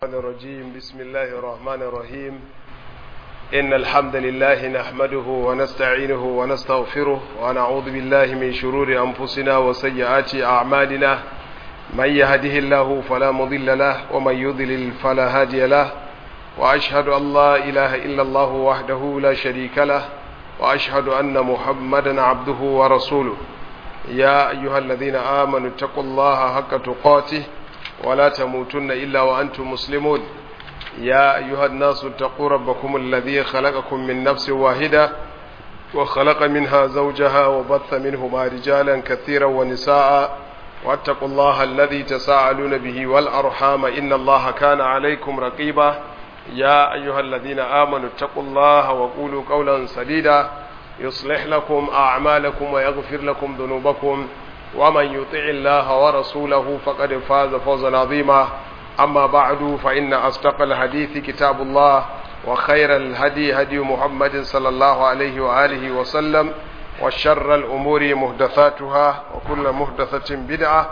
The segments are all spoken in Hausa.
الرجيم بسم الله الرحمن الرحيم إن الحمد لله نحمده ونستعينه ونستغفره ونعوذ بالله من شرور أنفسنا وسيئات أعمالنا من يهده الله فلا مضل له ومن يضلل فلا هادي له وأشهد أن لا إله إلا الله وحده لا شريك له وأشهد أن محمدا عبده ورسوله يا أيها الذين آمنوا اتقوا الله حق تقاته ولا تموتن إلا وأنتم مسلمون يا أيها الناس اتقوا ربكم الذي خلقكم من نفس واحدة وخلق منها زوجها وبث منهما رجالا كثيرا ونساء واتقوا الله الذي تساءلون به والأرحام إن الله كان عليكم رقيبا يا أيها الذين آمنوا اتقوا الله وقولوا قولا سديدا يصلح لكم أعمالكم ويغفر لكم ذنوبكم ومن يطع الله ورسوله فقد فاز فوزا عظيما أما بعد فإن أصدق الحديث كتاب الله وخير الهدي هدي محمد صلى الله عليه وآله وسلم وشر الأمور محدثاتها وكل محدثة بدعة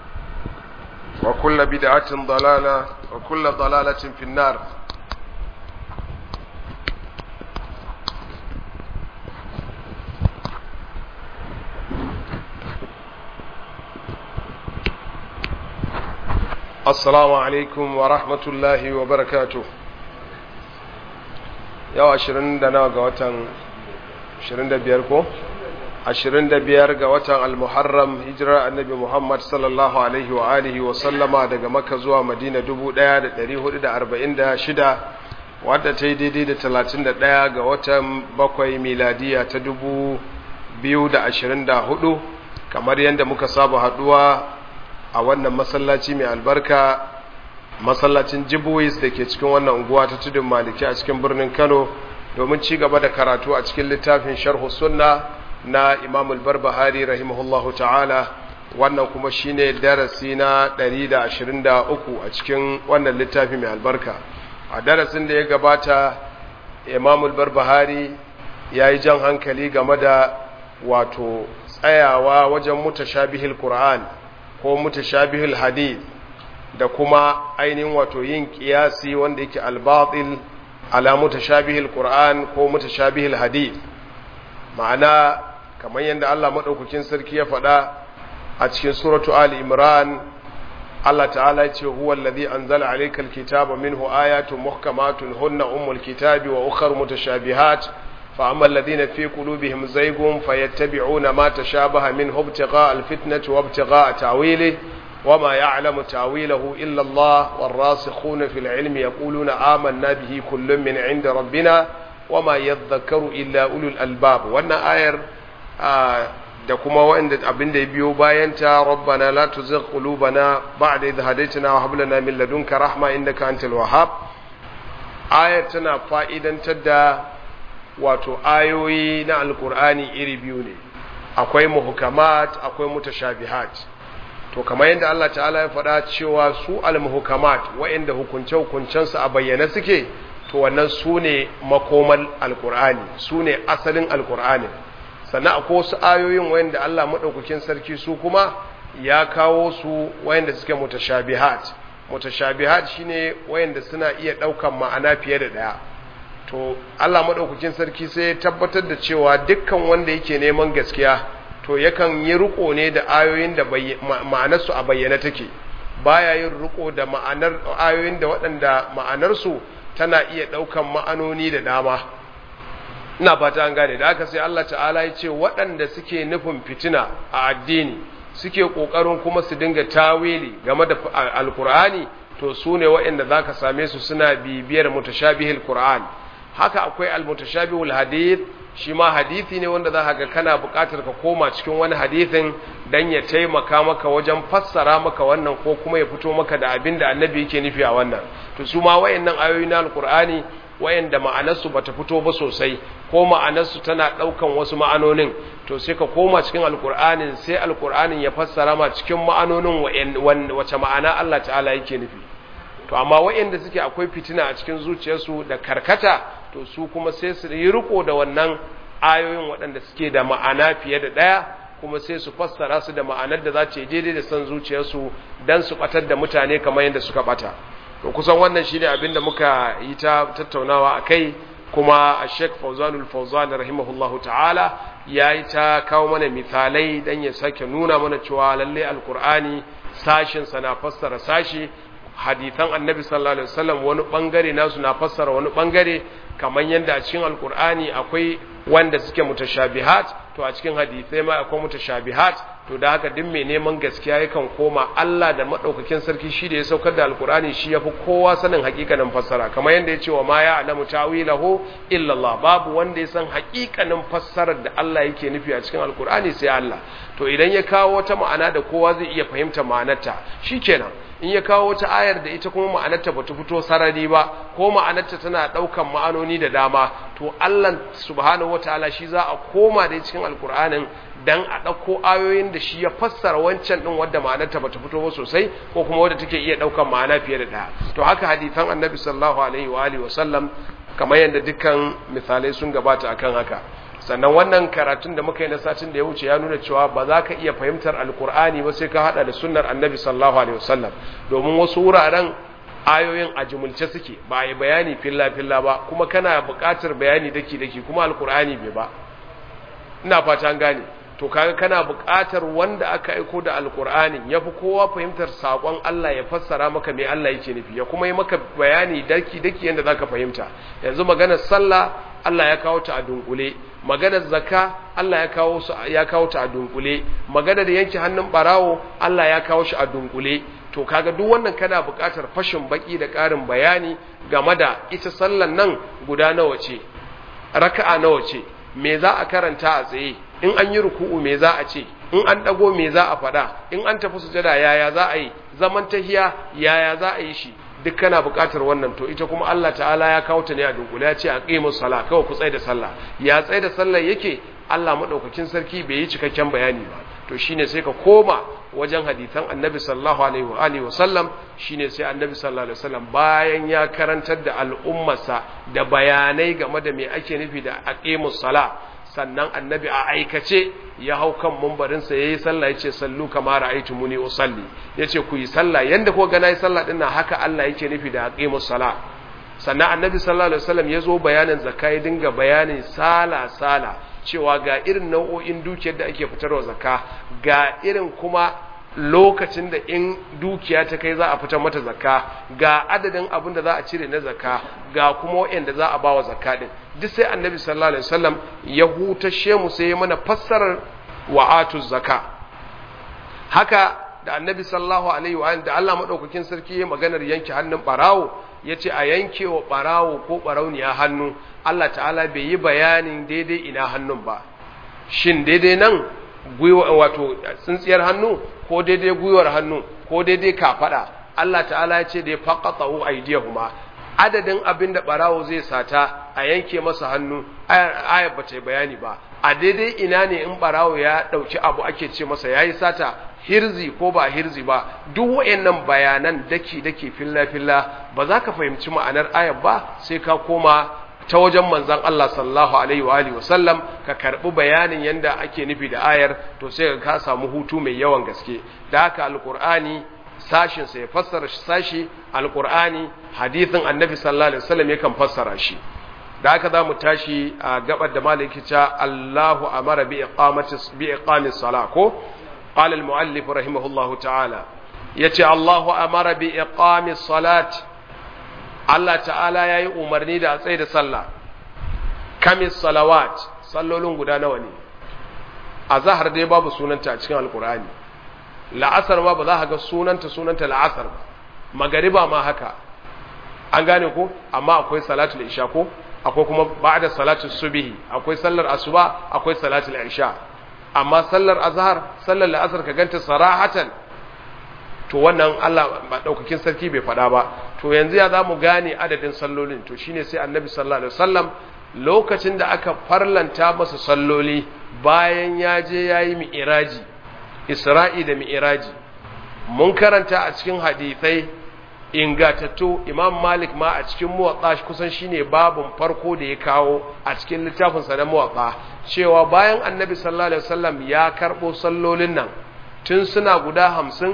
وكل بدعة ضلالة وكل ضلالة في النار. Assalamu alaikum wa rahmatullahi wa barakatuh. Yau 20 da nawa ga watan 25 ko? 25 ga watan Al-Muharram hijirar Annabi Muhammad sallallahu alaihi wa alihi wa sallama daga Makka zuwa Madina 1446 wadda ta yi daidai da 31 ga watan 7 miladiya ta 2024 kamar yadda muka saba haduwa a wannan masallaci mai albarka, masallacin Jibuwis da ke cikin wannan unguwa ta tudun Maliki a cikin birnin Kano domin ci gaba da karatu a cikin littafin Sharh Sunna na Imam al-Barbahari rahimahullahu ta'ala. Wannan kuma shine darasi na 123 a cikin wannan littafi mai albarka. A darasin da ya gabata Imam al-Barbahari yayi jan hankali game da wato tsayawa wajen mutashabihil Qur'an ko mutashabihul hadith da kuma ainihin wato yin kiyasi wanda yake al-batil ala mutashabihul qur'an ko mutashabihul hadith. Ma'ana kamar yadda Allah madaukakin sarki ya faɗa a cikin suratu Ali Imran, Allah ta'ala ya ce huwa allazi anzala alaykal kitaba minhu ayatun muhkamatun hunna ummul kitabi wa ukhra mutashabihat فأما الذين في قلوبهم زيغ فيتبعون ما تشابه منه ابتغاء الفتنة وابتغاء تأويله وما يعلم تأويله إلا الله والراسخون في العلم يقولون آمنا به كل من عند ربنا وما يذكر إلا أولو الألباب. وأن آير da kuma wanda abin da ya biyo bayanta rabbana la tuzigh qulubana ba'da idh hadaytana wa hab lana min ladunka rahma innaka antal wahhab. Ayar tana fa'idantar da wato ayoyi na alkur'ani iri biyu ne, akwai muhkamat akwai mutashabihat. To kamar yadda Allah ta'ala ya faɗa cewa su al-muhkamat wa'inda hukunce-hukuncensu a bayyane suke, to wannan su ne makomal alkur'ani, su ne asalin alkur'ani. Sannan akwai wasu ayoyin wa'inda Allah maɗaukakin sarki su kuma ya kawo su wa'inda suke mutashabihat. Mutashabihat shine wa'inda suna iya ɗaukan ma'ana fiye da ɗaya. To Allah maɗaukakin sarki sai ya tabbatar da cewa dukkan wanda yake neman gaskiya to yakan yi riko ne da ayoyin da ma'anarsu a bayyana take, baya yin riko da ma'anar ayoyin da waɗanda ma'anarsu tana iya ɗaukan ma'anoni da dama. Ina fata an gane. Da haka sai Allah ta'ala ya ce waɗanda suke nufin fitina a addini suke ƙoƙarin kuma su dinga tawili game da alkur'ani, to su ne waɗanda za ka same su suna bibiyar mutashabihil Qur'an. Haka akwai al-mutashabihul hadith, shi ma hadithi ne wanda za ka ga kana buƙatar ka koma cikin wani hadithin dan ya taimaka maka wajen fassara maka wannan ko kuma ya fito maka da abin da annabi yake nufi a wannan. To su ma wayannan ayoyi na alqur'ani wayanda ma'anarsu bata fito ba sosai ko ma'anarsu tana ɗaukan wasu ma'anonin, to sai ka koma cikin alqur'anin sai alqur'anin ya fassara ma cikin ma'anonin wace ma'ana Allah ta'ala yake nufi. To amma wayanda suke akwai fitina a cikin zuciyarsu da karkata, to su kuma sai su yi riko da wannan ayoyin waɗanda suke da ma'ana fiye da ɗaya, kuma sai su fassara su da ma'anar da za ta yi daidai da san zuciyarsu don su ɓatar da mutane kamar yadda suka ɓata. to kusan wannan shine abinda muka yi ta tattaunawa akai, kuma Sheikh Fawzanul Fawzan rahimahullahu ta'ala yayi ta kawo mana misalai dan ya sake nuna mana cewa lalle alqur'ani sashin sa na fassara sashi, hadisan annabi sallallahu alaihi wasallam wani bangare nasu na fassara wani bangare, kamar yanda a cikin alqur'ani akwai wanda suke mutashabihat, to a cikin hadisai ma akwai mutashabihat. To da haka duk mai neman gaskiya yakan koma Allah da madaukakin sarki, shi da ya saukar da alkur'ani shi yafi kowa sanin hakikanin fassara, kamar yanda ya ce wa ma ya'lamu ta'wilahu illa Allah, babu wanda ya san hakikanin fassarar da Allah yake nufi a cikin alkur'ani sai Allah. To idan ya kawo wata ma'ana da kowa zai iya fahimta ma'anarta, shikenan. In ya kawo wata ayar da ita kuma ma'anarta bata fito sarari ba, ko ma'anarta tana daukan ma'anoni da dama, to Allah subhanahu wataala shi za a koma da cikin alkur'anin dan a dauko ayoyin da shi ya fassara wancan din wanda ma'anarta bata fito ba sosai, ko kuma wanda take iya daukan ma'ana fiye da daya. To haka hadisan annabi sallallahu alaihi wa alihi wasallam, kamar yadda dukkan misalai sun gabata akan haka. Sannan wannan karatun da muka yi na satin da ya wuce ya nuna cewa ba za ka iya fahimtar alkur'ani ba sai ka hada da sunnar annabi sallallahu alaihi wasallam, domin wasu wuraren ayoyin a jumulce suke, ba yi bayani filla filla ba, kuma kana buƙatar bayani daki daki, kuma alkur'ani bai ba. Ina fata an gane. To kaga kana buƙatar wanda aka aiko da alkur'ani yafi kowa fahimtar sakon Allah, ya fassara maka me Allah yake nufi, ya kuma yi maka bayani daki daki yanda zaka fahimta. Yanzu maganar sallah Allah ya kawo ta a dunkule, maganar zakka Allah ya kawo ta a dunkule, maganar yanke hannun barawo Allah ya kawo shi a dunkule. To kaga duk wannan kana buƙatar fashin baki da ƙarin bayani game da ita sallan nan guda nawa ce, raka'a nawa ce, me za a karanta a tsaye, in an yi ruku'u me za a ce, in an dago me za a faɗa, in an tafi sujada yaya za a yi, zaman tahiya yaya za a yi shi, duk kana buƙatar wannan. To ita kuma Allah ta'ala ya kawo ta ne a dunkule, ya ce aqimus sala, kawai ku tsaya da sallah. Ya tsaya da sallah yake, Allah madaukakin sarki bai yi cikakken bayani ba. To shine sai ka koma wajen hadisan annabi sallallahu alaihi wa sallam, shine sai annabi sallallahu alaihi wasallam bayan ya karantar da al'ummarsa da bayanai game da me ake nufi da aqimus sala, sannan annabi a aikace ya hau kan mumbarinsa ya yi sallah, ya ce sallu kama ra'aytumuni usalli, ya ce ku yi sallah yanda ko ga na yi sallah ɗin nan, haka Allah yake nufi da aqimus sala. Sannan annabi sallallahu alaihi wasallam ya zo bayanin zakka, ya dinga bayanin sala cewa ga irin nau'o'in dukiyar da ake fitarwa zakka, ga irin kuma lokacin da in dukiya ta kai za a fitar mata zakka, ga adadin abin da za a cire na zakka, ga kuma wa'anda za a bawa zakka din. Duk sai annabi sallallahu alaihi wasallam ya hutashe mu, sai ya mana fassarar wa'atuz zakka. Haka da annabi sallallahu alaihi wa da Allah madaukakin sarki ya maganar yanke hannun barawo, yace a yanke wa barawo ko barauniya hannu, Allah ta'ala bai yi bayanin daidai ina hannun ba, shin daidai nan gwiwa, wato tsintsiyar hannu, ko daidai gwiwar hannu, ko daidai kafada. Allah ta'ala ya ce da ya faqatu aydiyahuma, adadin abin da barawo zai sata a yanke masa hannu, ayar ba ta yi bayani ba. A daidai ina ne in barawo ya dauki abu ake ce masa yayi sata, hirzi ko ba hirzi ba. Duk wayannan bayanan daki filla ba za ka fahimci ma'anar ayar ba sai ka koma ta wajen manzon Allah sallallahu alaihi wa alihi wasallam, ka karbi bayanin yanda ake nufi da ayar, to sai ka samu hutu mai yawan gaske. Da haka alqur'ani sashin sa ya fassara sashi, alqur'ani hadithin annabi sallallahu alaihi wasallam yakan fassara shi. Da haka zamu tashi a gabar da maliki ta Allahu amara bi iqamis salah, ko qala al muallif rahimahullahu ta'ala, yace Allahu amara bi iqamis salat, Allah ta'ala yayi umarni da a tsaye da sallah. Kamis salawat, sallolin guda nawa ne? Azhar dai babu sunanta a cikin alqur'ani, la'asar ma ba za ka ga sunanta la'asar ba, magariba ma haka, an gane ko? Amma akwai salatul isha, ko akwai kuma ba'da salatul subhi, akwai sallar asuba, akwai salatul isha. Amma sallar azhar, sallar la'asar ka ganta sarahatan, to wannan Allah ba daukakin sarki bai fada ba. To yanzu ya zamu gane adadin sallolin, to shine sai annabi sallallahu alaihi wasallam lokacin da aka farlanta masa salloli, bayan ya je yayi mi'raji, Isra'i da mi'raji, mun karanta a cikin hadisai ingatattu. Imam Malik ma a cikin Muwatta kusan shine babun farko da ya kawo a cikin littafin sa na Muwatta, cewa bayan annabi sallallahu alaihi wasallam ya karbo sallolin nan tun suna guda 50,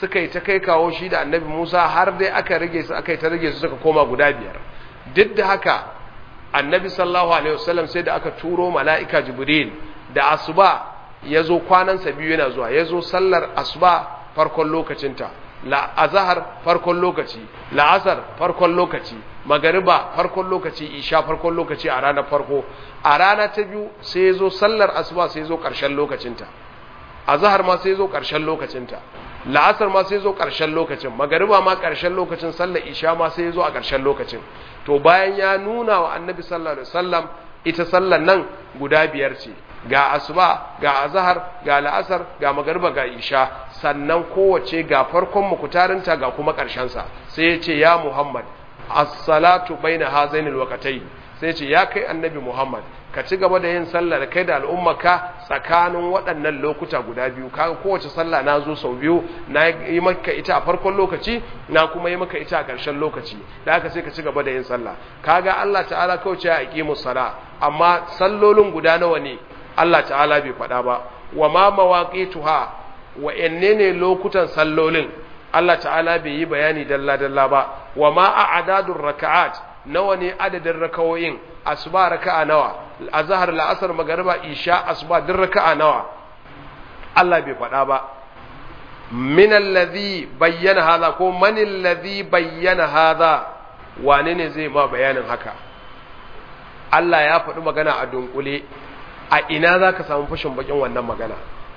suka yi ta kai kawo shi da annabi Musa har dai aka rage su suka koma guda 5 duk da haka annabi sallallahu alaihi wasallam sai da aka turo mala'ika Jibril da asuba yazo kwanansa 2 yana zuwa yazo sallar asuba farkon lokacinta azhar farkon lokaci la'asar farkon lokaci magariba farkon lokaci isha farkon lokaci a ranar farko a rana ta biyu sai yazo sallar asuba sai yazo karshen lokacinta azhar ma sai yazo karshen lokacinta la'asar ma sai yazo karshen lokacin magariba ma karshen lokacin sallar isha ma sai yazo a karshen lokacin to bayan ya nuna wa annabi sallallahu alaihi wasallam ita sallar nan guda 5 ce ga asuba ga azhar ga la'asar ga magariba ga isha sannan kowace ga farkon mukutarinta ga kuma karshen sa sai ya ce ya Muhammad as-salatu baina hazainil waqtayn sai ya ce ya kai annabi Muhammad ka ci gaba da yin sallah da kai da al'ummarka tsakanin waɗannan lokuta guda biyu kaga kowace sallah na zo sau biyu na yi maka ita a farkon lokaci na kuma yi maka ita a ƙarshen lokaci da haka sai ka ci gaba da yin sallah kaga Allah ta'ala kawai ya aqimus sala amma sallolin guda nawa ne Allah ta'ala bai faɗa ba wa ma mawaqituha wa ne lokutan sallolin Allah ta'ala bai yi bayani dalla dalla ba wa ma a'dadur raka'at nawa ne adadin rakawoyin asuba raka'a nawa azhar la'asar magriba isha asuba din raka'a nawa Allah bai faɗa ba min alladhi bayyana hadha ko man alladhi bayyana hadha wane ne zai ma bayanin haka Allah ya faɗi magana a dunkule a ina zaka samu fashin bakin wannan magana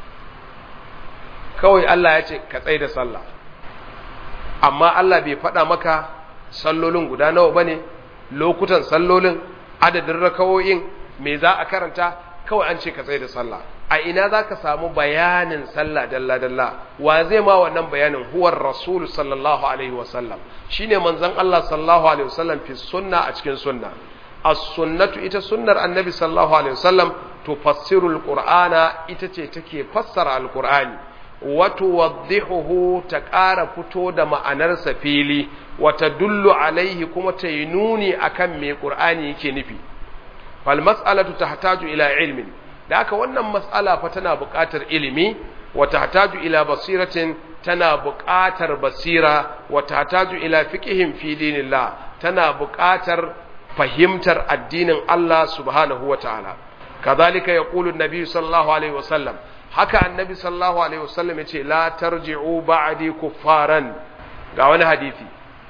kawai Allah ya ce ka tsaya da sallah amma Allah bai faɗa maka sallolin guda nawa bane lokutan sallolin adadin rakawoyin me za a karanta kawai an ce ka tsaye da sallah a ina za ka samu bayanin sallah dalla-dalla wa zai ma wannan bayanin huwar rasulu sallallahu alaihi wasallam shi ne manzan Allah sallallahu alaihi wasallam fi sunna a cikin sunna as-sunnatu ita sunnar annabi sallallahu alaihi wasallam tufassiru al-qur'ana ita ce take fassara al-qur'ani wa tuwaddihuhu ta ƙara fito da ma'anarsa fili wata dullu alaihi kuma ta yi nuni akan me qur'ani yake nufi fal mas'alatu tahtaju ila ilmin da haka wannan mas'ala fa tana buƙatar ilimi wa tahtaju ila basiratin tana buƙatar basira wa tahtaju ila fiqhin fi dinillah tana buƙatar fahimtar addinin Allah subhanahu wa ta'ala kadhalika yaqulu an-nabi sallallahu alaihi wasallam haka annabi sallallahu alaihi wasallam yace la tarji'u ba'di kuffaran ga wani hadisi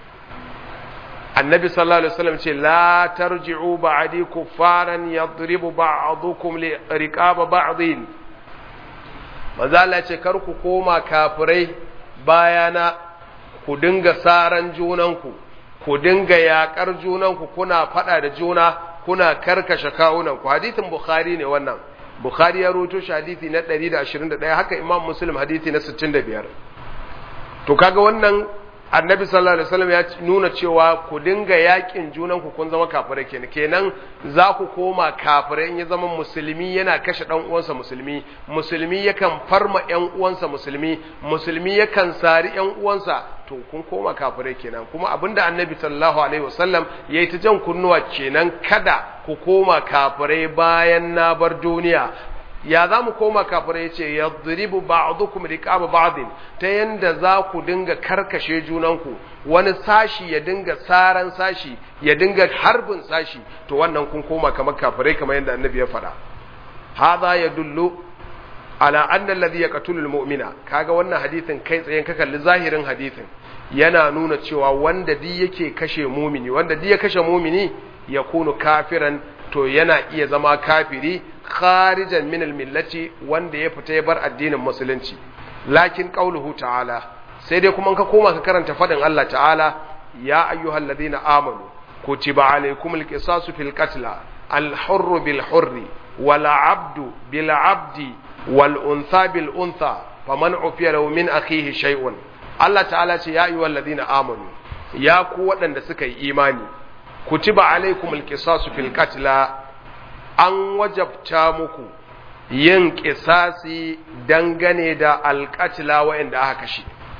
annabi sallallahu alaihi wasallam ce la tarji'u ba'di kuffaran yadribu ba'dukum li riqaba ba'din manzo Allah ce kar ku koma kafirai bayana ku dinga saran junanku ku dinga yakar junanku kuna fada da juna kuna karkashe kawunanku hadisin bukhari ne wannan bukhari ya rawaito shi hadisi na 121 haka imam muslim hadisi na 65 to kaga wannan annabi sallallahu alaihi wasallam ya nuna cewa ku dinga yakin junan ku kun zama kafirai kenan za ku koma kafirai in ya zama musulmi yana kashe dan uwansa musulmi yakan farma ƴan uwansa musulmi yakan sari ƴan uwansa to kun koma kafirai kenan kuma abinda annabi sallallahu alaihi wasallam yayi ta jan kunnuwa kenan kada ku koma kafirai bayan na bar duniya ya za mu koma kafirai ya ce ya zuribu ba'dukum riqaba ba'din ta yanda za ku dinga karkashe junanku wani sashi ya dinga saran sashi ya dinga harbin sashi to wannan kun koma kamar kafirai kamar yanda annabi ya faɗa hadha yadullu ala anna alladhi yaqtulu almu'mina kaga wannan hadisin kai tsayen ka kalli zahirin hadisin yana nuna cewa wanda duk yake kashe mumini wanda duk ya kashe mumini yakunu kafiran to yana iya zama kafiri kharijan min almillati wanda ya fita ya bar addinin musulunci lakin qauluhu ta'ala sai dai kuma ka koma ka karanta fadin Allah ta'ala ya ayyuhalladhina amanu kutiba alaykumul qisasu fil qatl al-hurru bil hurri wal 'abdu bil 'abdi wal untha bil untha faman ufiya lahu min akhihi shay'un Allah ta'ala ce ya ayyuhalladhina amanu ya ku waɗanda suka yi imani kutiba alaykumul qisasu fil qatl an wajabta muku yin kisasi dangane da alƙatila waɗanda aka kashe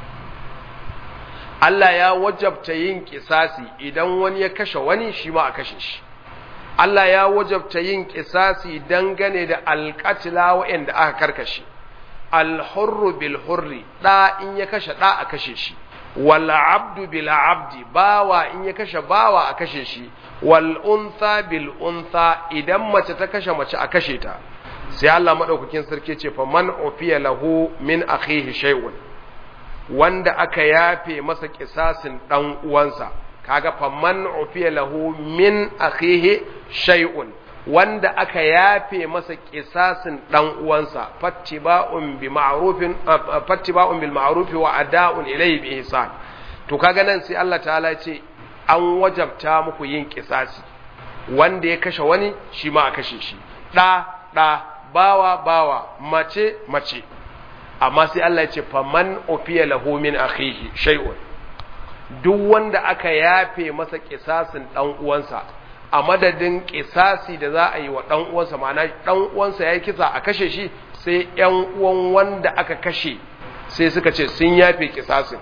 Allah ya wajabta yin kisasi idan wani ya kashe wani shi ma a kashe shi Allah ya wajabta yin kisasi dangane da alƙatila waɗanda aka karkashe al-hurru bil hurri da in ya kashe da a kashe shi, wal abdu bil abdi bawa in ya kashe bawa a kashe shi, wal untha bil untha idan mace ta kashe mace a kashe ta. sai Allah madaukakin sarki ce fa man ufiya lahu min akhihi shay'un, wanda aka yafe masa kisasin dan uwansa, kaga fa man ufiya lahu min akhihi shay'un, wanda aka yafe masa kisasin dan uwansa, fattiba'un bil ma'ruf wa ada'un ilayhi bi ihsan. to kaga nan sai Allah ta'ala ya ce an wajabta muku yin kisasi, wanda ya kashe wani shi ma a kashe shi, da bawa mace amma sai Allah ya ce faman ufiya lahu min akhihi shay'un, duk wanda aka yafe masa kisasin dan uwansa a madadin kisasi da za a yi wa dan uwansa, ma'ana dan uwansa yayi kisa a kashe shi, sai ƴan uwan wanda aka kashe sai suka ce sun yafe kisasin.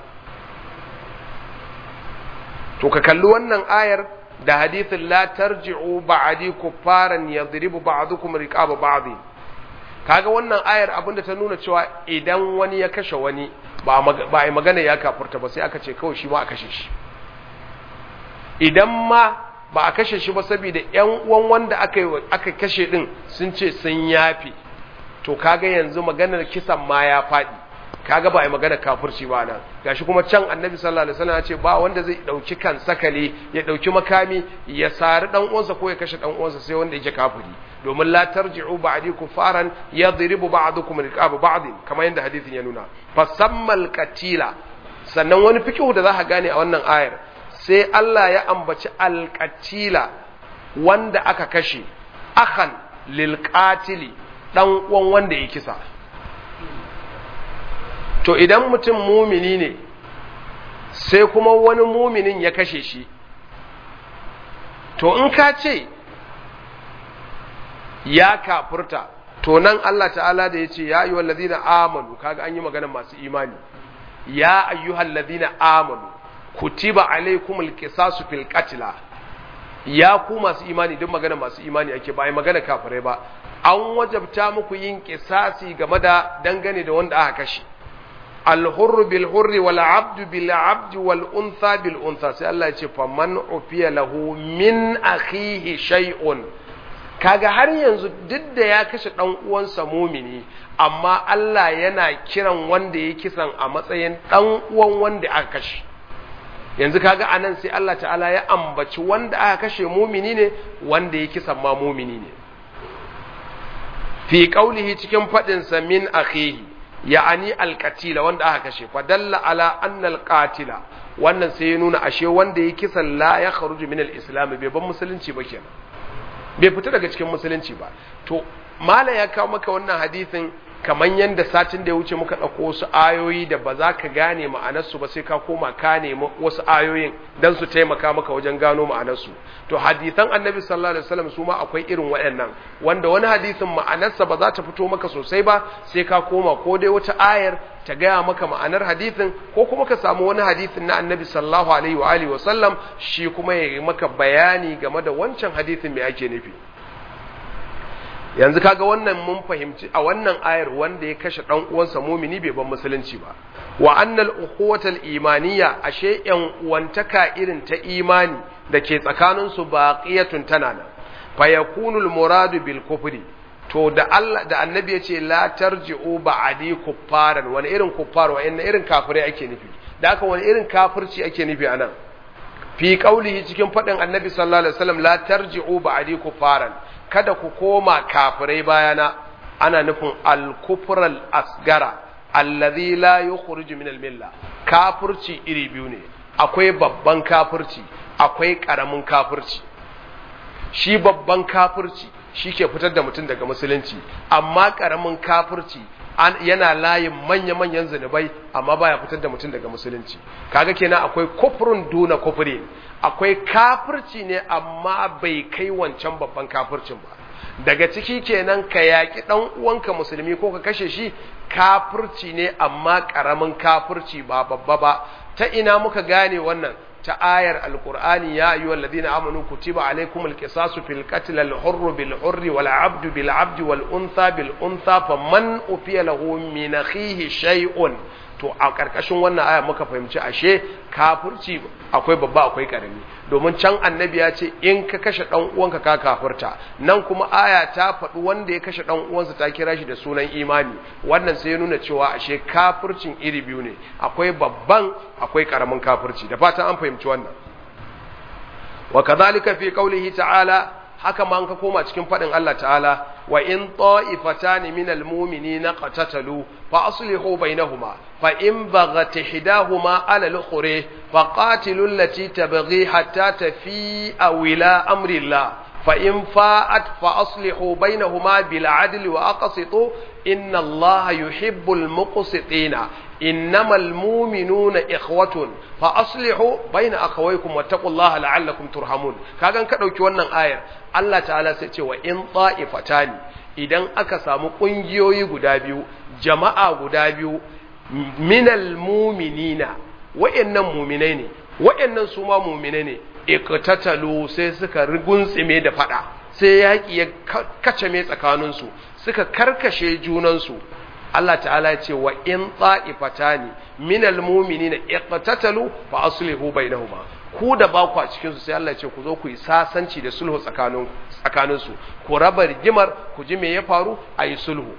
to ka kalli wannan ayar da hadithin la tarji'u ba'di kuffaran yadribu ba'dukum riqaba ba'd, kaga wannan ayar abinda ta nuna cewa idan wani ya kashe wani ba ai magana ya kafurta ba, sai aka ce kawai shi ma a kashe shi. idan ma ba a kashe shi ba saboda ƴan uwan wanda aka kashe din sun ce sun yafi, to kaga yanzu maganar kisan ma ya faɗi, kaga ba ai magana kafirci ba nan. gashi kuma can annabi sallallahu alaihi wasallam ya ce ba wanda zai dauki kan sakale ya dauki makami ya sari dan uwansa ko ya kashe dan uwansa sai wanda yake kafiri, domin la tarji'u ba'di kufaran yadribu ba'dukum riqaba ba'd, kamar yanda hadisin ya nuna. fasammal qatila, sannan wani fiqhu da zaka gane a wannan ayar, sai Allah ya ambaci alqatila wanda aka kashe, akhan lil qatili, dan uwan wanda ya kisa. to idan mutum mumini ne sai kuma wani muminin ya kashe shi, to in ka ce ya kafurta, to nan Allah ta'ala da ya ce ya ayyuhal ladina amanu, kaga an yi magana masu imani, ya ayyuhal ladina amanu kutiba alaikumul qisasu fil qatl, ya ku masu imani, duk magana masu imani ake ba ai magana kafirai ba. an wajabta muku yin kisasi game da dangane da wanda aka kashe, الحر بالحر والعبد بالعبد والأنثى بالأنثى. sai Allah ya ce faman ufiya lahu min akhihi shay'un, kaga har yanzu duk da ya kashe dan uwansa mumini, amma Allah yana kiran wanda ya kisan a matsayin dan uwan wanda aka kashe. yanzu kaga anan sai Allah ta'ala ya ambaci wanda aka kashe mumini ne, wanda ya kisan ma mumini ne. fi qaulihi, cikin fadin sa min akhihi, ya'ani alqatila, wanda aka kashe, fa dalla ala anna alqatila, wannan sai ya nuna ashe wanda ya kisan la ya kharuju min alislam, bai ban musulunci ba kenan, bai fita daga cikin musulunci ba. to mala ya kawo maka wannan hadisin kaman yanda satin da ya wuce muka dauko wasu ayoyi da ba za ka gane ma'anarsu ba sai ka koma ka nemi wasu ayoyin dan su taimaka maka wajen gano ma'anarsu. to hadisan annabi sallallahu alaihi wasallam su ma akwai irin waɗannan, wanda wani hadisin ma'anarsa ba za ta fito maka sosai ba sai ka koma ko dai wata ayar ta gaya maka ma'anar hadisin, ko kuma ka samu wani hadisin na annabi sallallahu alaihi wa alihi wasallam shi kuma ya yi maka bayani game da wancan hadisin me ake nufi. yanzu kaga wannan mun fahimci a wannan ayar wanda ya kashe dan uwansa mumini bai ban musulunci ba. wa annal ukhuwatal imaniyya, ashe yan uwantaka irin ta imani da ke tsakanin su baqiyatun tana nan. fa yakunul muradu bil kufri, to da Allah da annabi yace la tarji'u ba'di kuffaran, wani irin kuffar, wani irin kafirai ake nufi, da haka wani irin kafirci ake nufi anan. fi qaulihi, cikin fadin annabi sallallahu alaihi wasallam la tarji'u ba'di kuffaran, kada ku koma kafirai bayana, ana nufin al-kufral asgara allazi la yukhruju min al-milla. kafirci iri biyu ne, akwai babban kafirci, akwai karamin kafirci. shi babban kafirci shike fitar da mutum daga musulunci, amma karamin kafirci yana layin manya-manyan zunubai amma baya fitar da mutum daga musulunci. kaga kenan akwai kufrun duna kufri, akwai kafirci ne amma bai kai wancan babban kafircin ba. daga ciki kenan ka yaki dan uwanka musulmi ko ka kashe shi, kafirci ne amma karamin kafirci ba babba ba. ta ina muka gane wannan? ta ayar alqur'ani ya ayyuhal ladina amanu kutiba alaykumul qisasu fil qatl al hurr bil hurr wal 'abdu bil 'abdi wal untha bil untha faman ufiya lahu min akhihi shay'un. To a karkashin wannan aya muka fahimci ashe kafirci akwai babba akwai karami, domin can annabi ya ce in ka kashe dan uwanka ka kafirta, nan kuma aya ta faɗi wanda ya kashe dan uwansa ta kira shi da sunan imani. Wannan sai ya nuna cewa ashe kafircin iri biyu ne, akwai babban akwai karamin kafirci. Da fatan an fahimci wannan. Wa kadhalika fi qawlihi ta'ala, haka ma an ka koma cikin faɗin Allah ta'ala, wa in ta'ifatani minal mu'minina qatatalu fa aslihu bainahuma fa in baghat ihdahuma 'ala al-ukhra fa qatilu allati tabghi hatta tafi'a ila amri Allah fa in fa'at fa aslihu bainahuma bil 'adli wa aqsitu inna Allah yuhibbul muqsitina innamal mu'minuna ikhwatun fa aslihu baina akhawaykum wattaqullaha la'allakum turhamun. Kagan ka dauki wannan ayar Allah ta'ala sai ce wa in ta'ifatani, idan aka samu kungiyoyi guda biyu, jama'a guda biyu, minal mu'minina, wayannan mu'minai ne, wayannan su ma mu'minai ne, iqtatalu sai suka riguntsime da fada, sai yaki ya kacame tsakaninsu, suka karkashe junansu. Allah ta'ala ya ce wa in ta'ifatani minal mu'minina iqtatalu fa aslihu bainahuma. Ku da ba ku a cikin su sai Allah ya ce ku zo ku yi sasanci da sulhu tsakanin su, ku raba rigimar, ku ji me ya faru, ayi sulhu.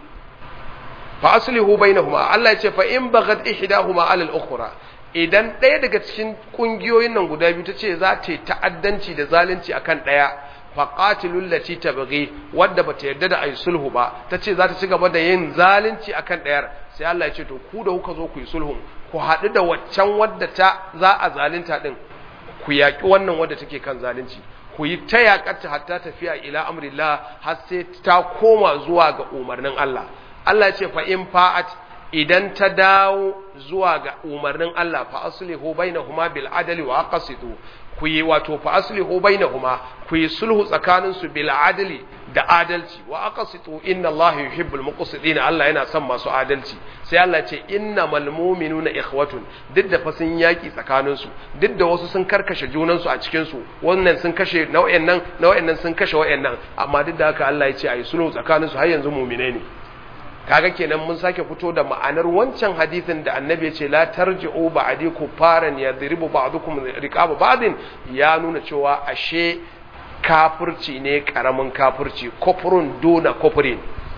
Fa aslihu bainahuma. Allah ya ce fa in baghat ihdahuma 'ala al-ukhra, idan ɗaya daga cikin kungiyoyin nan guda biyu tace za ta yi ta'addanci da zalunci akan ɗaya, faqatilul lati tabghi, wadda bata yarda da ayi sulhu ba tace za ta ci gaba da yin zalunci akan ɗayar, sai Allah ya ce to ku da kuka zo ku yi sulhu, ku haɗu da waccan wadda za a zalunta din, ku yaƙi wannan wadda take kan zalunci, ku yi ta yaƙarta hatta tafiya ila amrillah, har sai ta koma zuwa ga umarnin Allah. Allah ya ce fa in fa'at, idan ta dawo zuwa ga umarnin Allah, fa aslihu bainahuma bil adli wa aqsitu, ku yi wato fa aslihu bainahuma, ku yi sulhu tsakanin su bil adli da adalci, wa aqsitu inna Allah yuhibbul muqsitin, Allah yana son masu adalci. Sai Allah ya ce innamal mu'minuna ikhwatun, duk da fa sun yaki tsakanin su, duk da wasu sun karkashe junan su a cikin su, wannan sun kashe nau'in nan sun kashe wayannan, amma duk da haka Allah ya ce ayi sulhu tsakanin su, har yanzu mu'mine ne. Kaga kenan mun sake fito da ma'anar wancan hadisin da annabi ya ce la tarji'u ba'di kufaran yadribu ba'dukum riqaba ba'din, ya nuna cewa ashe kafirci ne karamin kafirci, kufrun duna kufrin.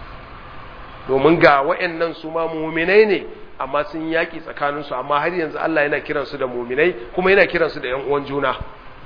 Domin ga wayannan su ma mu'minai ne amma sun yaki tsakanin su, amma har yanzu Allah yana kiran su da mu'minai, kuma yana kiran su da ƴan uwan juna.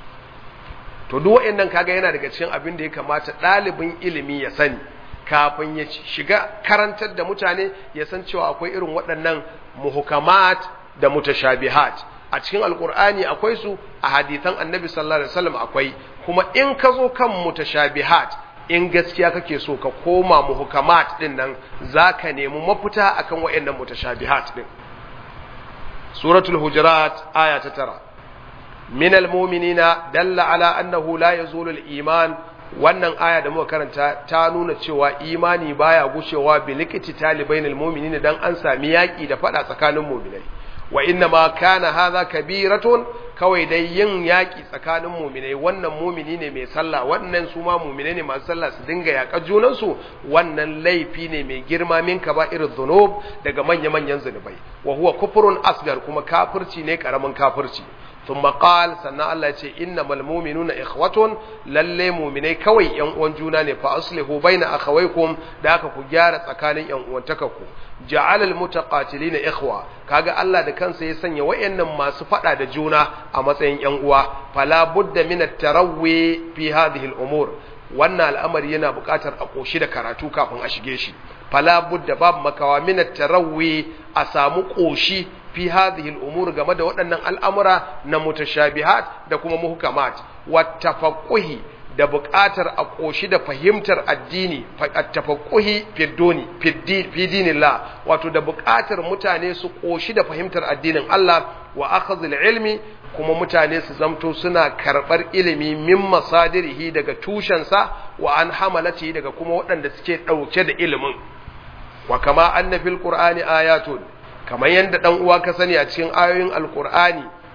To duk wayannan kaga yana daga cikin abin da ya kamata ɗalibin ilimi ya sani kafin ya shiga karantar da mutane, ya san cewa akwai irin waɗannan muhukamat da mutashabihat a cikin alkur'ani, akwai su a hadithan annabi sallallahu alaihi wasallam akwai. Kuma in ka zo kan mutashabihat, in gaskiya kake so ka koma muhukamat din nan, zaka nemi mafita akan waɗannan mutashabihat din. Suratul Hujurat aya ta 9, minal mu'minina dalla ala annahu la yazulu al-iman. Wannan aya da muka karanta ta nuna cewa imani baya gushewa bilikiti talibainal mu'minina, dan an sami yaki da fada tsakanin mu'minai. Wa inna ma kana hadha kabiratun, kawai dai yin yaki tsakanin mu'minai, wannan mu'mini ne mai sallah, wannan su ma mu'minai ne masu sallah, su dinga yaƙar junan su, wannan laifi ne mai girma min kaba'irudh dhunub, daga manya-manyan zunubai. Wa huwa kufrun asgar, kuma kafirci ne karamin kafirci. ثم قال سنة الله يقول إنما المؤمنون إخوة للي مؤمني كوي ينقون جوناني فأصلحوا بين أخويكم داك كجارة أكاني ينقون تككو جعل المتقاتلين إخوة كاقا الله دا كان سيسن وإنما سفأنا دا جونا أما سين ينقوا فلا بد من التروي في هذه الأمور wannan al'amari yana buƙatar a ƙoshi da karatu kafin a shige shi. Fala budda babu makawa min at-tarawwi, a samu ƙoshi fi hadhihi al-umur game da waɗannan al'amura na mutashabihat da kuma muhkamat, wa tafaqquhi, da buƙatar a ƙoshi da fahimtar addini, at-tafaqquhi fi dinillah, wato da buƙatar mutane su ƙoshi da fahimtar addinin Allah, wa akhdhil ilmi, kuma mutane su zamto suna karɓar ilimi min masadirihi, daga tushensa, wa an hamalati, daga kuma waɗanda suke ɗauke da ilimin. Wa kama anna fil qur'ani ayatun, kamar yanda dan uwa ka sani a cikin ayoyin alqur'ani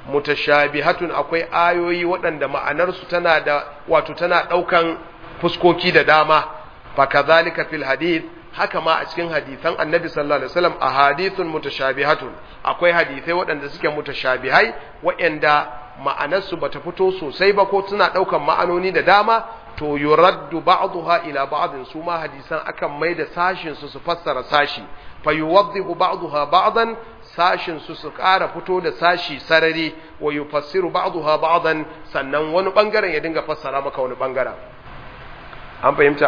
mutashabihatun akwai ayoyi waɗanda ma'anarsu tana ɗaukan fuskoki da dama fa kadhalika fil hadith haka ma a cikin hadisan annabi sallallahu alaihi wasallam ahadithun mutashabihatun akwai hadisai waɗanda suke mutashabihai waɗanda ma'anarsu bata fito sosai ba ko suna ɗaukan ma'anoni da dama to yuraddu ba'daha ila ba'din su ma hadisan akan mai da sashin su fassara sashi fa yuwaddihu ba'daha ba'dan sashin su ƙara fito da sashi sarari wa yufassiru ba'daha ba'dan sannan wani bangaren ya dinga fassara maka wani bangaren an fahimta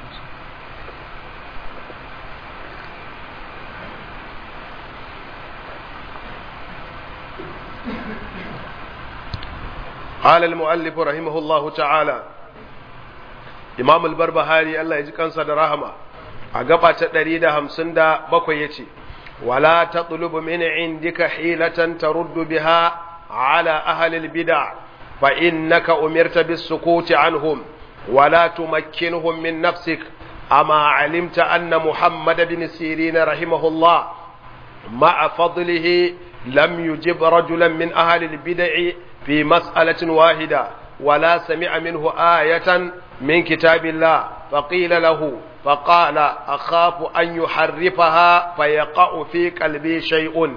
قال المؤلف رحمه الله تعالى إمام البربهاري الله يجي كانسا درهما أقبع تدريد همسن دا بكو يتي ولا تطلب من عندك حيلة ترد بها على أهل البدع فإنك أمرت بالسكوت عنهم ولا تمكنهم من نفسك أما علمت أن محمد بن سيرين رحمه الله مع فضله لم يجب رجلا من أهل البدع في مسألة واحدة ولا سمع منه آية من كتاب الله فقيل له فقال أخاف أن يحرفها فيقع في قلبي شيء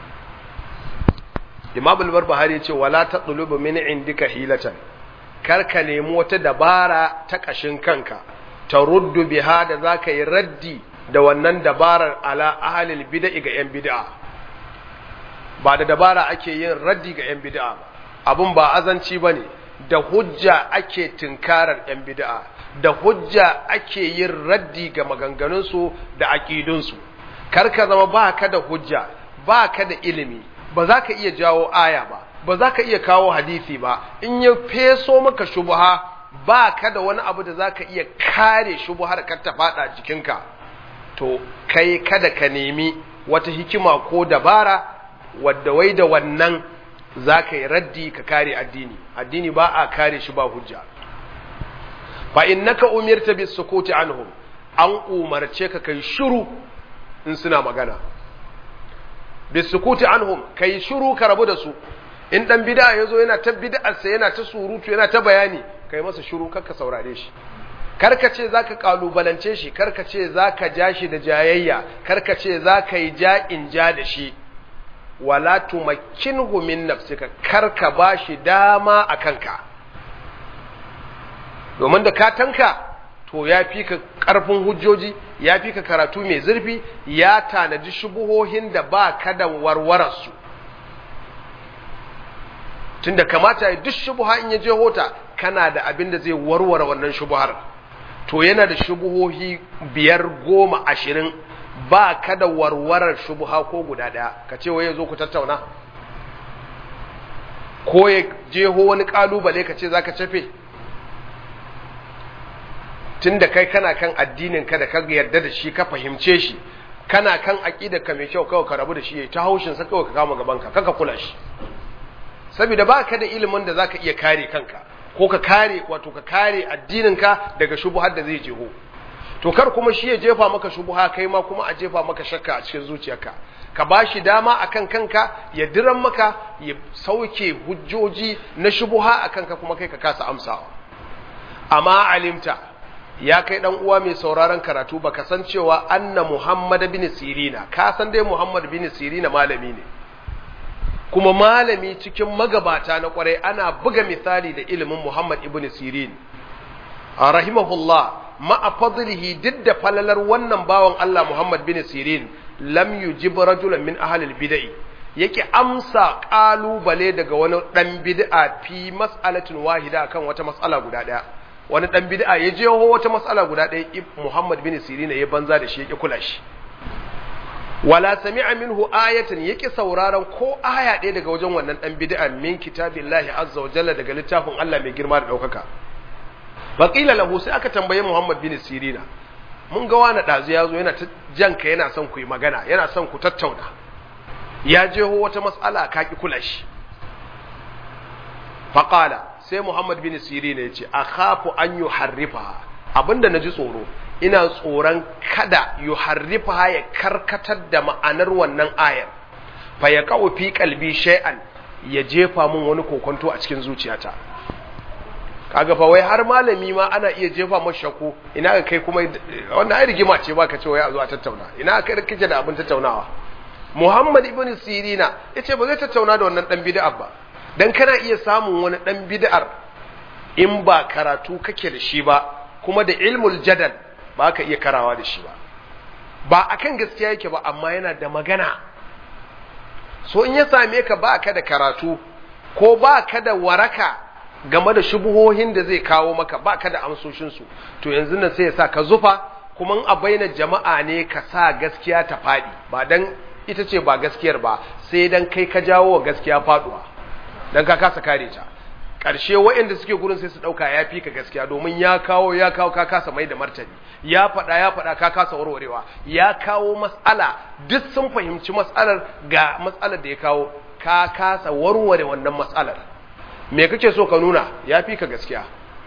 إمام البربهاري ولا تطلب من عندك حيلة karka nemi wata dabara ta kashin kanka taruddu biha da zaka yi raddi da wannan dabarar ala ahlil bid'a ga yan bid'a ba da dabara ake yin raddi ga yan bid'a ba abun ba azanci bane da hujja ake tinkarar yan bid'a da hujja ake yin raddi ga maganganun su da aqidun su karka zama baka da hujja baka da ilimi ba za ka iya jawo aya ba za ka iya kawo hadisi ba in ya feso maka shubha ba ka da wani abu da za ka iya kare shubhar ka ta fada jikinka to kai kada ka nemi wata hikima ko dabara wadda wai da wannan za ka yi raddi ka kare addini ba a kare shi ba hujja fa innaka umirta bis sukuti anhum an umarce ka kai shiru in suna magana bis sukuti anhum kai shiru ka rabu da su in dan bid'a yazo yana ta bid'arsa yana ta surutu yana ta bayani kai masa shiru karka saurare shi karka ce zaka kalubalance shi karka ce zaka ja shi da jayayya karka ce zaka yi ja'in ja da shi wala tumakkinhu min nafsika karka bashi dama akanka domin da ka tanka to yafi ka karfin hujjoji yafi ka karatu mai zurfi ya tanadi shubuhohin da ba ka da warwarar su tunda kamata ya duk shubuha in ya je hota kana da abin da zai warware wannan shubuhar to yana da shubuhohi 5, 10, 20 ba ka da warwarar shubuha ko guda daya ka ce wai yazo ku tattauna ko ya jeho wani kalubale ka ce zaka cafe tunda kai kana kan addinin ka da ka yarda da shi ka fahimce shi kana kan aqidar ka mai kyau kawai ka rabu da shi ta haushin sa kawai ka kama gaban ka kaka kula shi saboda ba ka da ilimin da za ka iya kare kanka ko ka kare addininka daga shubuhar da zai jeho to kar kuma shi ya jefa maka shubuha kai ma kuma a jefa maka shakka a cikin zuciyarka ka ba shi dama akan kanka ya diran maka ya sauke hujjoji na shubuha akan ka kuma kai ka kasa amsawa amma alimta ya kai dan uwa mai sauraron karatu baka san cewa anna Muhammad bin Sirina ka san dai Muhammad bin Sirina malami ne kuma malami cikin magabata na kwarai ana buga misali da ilimin Muhammad ibn Sirin rahimahullah ma'a fadlihi duk da falalar wannan bawan Allah Muhammad bin Sirin lam yujib rajulan min ahli al-bid'ah yake amsa kalubale daga wani dan bid'a fi mas'alatin wahida kan wata mas'ala guda daya wani dan bid'a ya je wata mas'ala guda daya Muhammad bin Sirin ya banza da shi yake kula shi wala sami'a minhu ayatan yake sauraron ko aya ɗaya daga wajen wannan dan bid'a min kitabillahi azza wa jalla daga littafin Allah mai girma da daukaka faqila lahu sai aka tambaye Muhammad bin Sirina mun ga wani dazu yazo yana ta janka yana son ku yi magana yana son ku tattauna ya je wata mas'ala ka ki kula shi faqala sai Muhammad bin Sirina yace akhafu an yuharrifa abinda naji tsoro ina tsoron kada yuharrifa ya karkatar da ma'anar wannan ayar fa ya kawo fi kalbi shay'an ya jefa mun wani kokonto a cikin zuciyata. Kaga fa wai har malami ma ana iya jefa masa shakku, ina ga kai kuma wannan ai rigima ce baka ce wai a zo a tattauna, ina kai kake da abin tattaunawa. Muhammad ibn Sirina yace ba zai tattauna da wannan dan bid'a ba, dan kana iya samun wani dan bid'ar in ba karatu kake da shi ba kuma da ilmul jadal ba ka iya karawa da shi ba akan gaskiya yake ba, amma yana da magana. So in ya same ka ba ka da karatu ko ba ka da waraka game da shubuhohin da zai kawo maka, ba ka da amsoshinsu, to yanzu nan sai ya sa ka zufa, kuma a baina jama'a ne ka sa gaskiya ta faɗi, ba dan ita ce ba gaskiyar ba, sai dan kai ka jawo wa gaskiya faɗuwa, dan ka kasa kare ta. Ƙarshe waɗanda suke gurin sai su ɗauka ya fi ka gaskiya, domin ya kawo ka kasa mai da martani, ya faɗa ka kasa warwarewa, ya kawo mas'ala duk sun fahimci mas'alar ga mas'alar da ya kawo, ka kasa warware wannan mas'alar. Me kake so ka nuna? Ya fi ka gaskiya.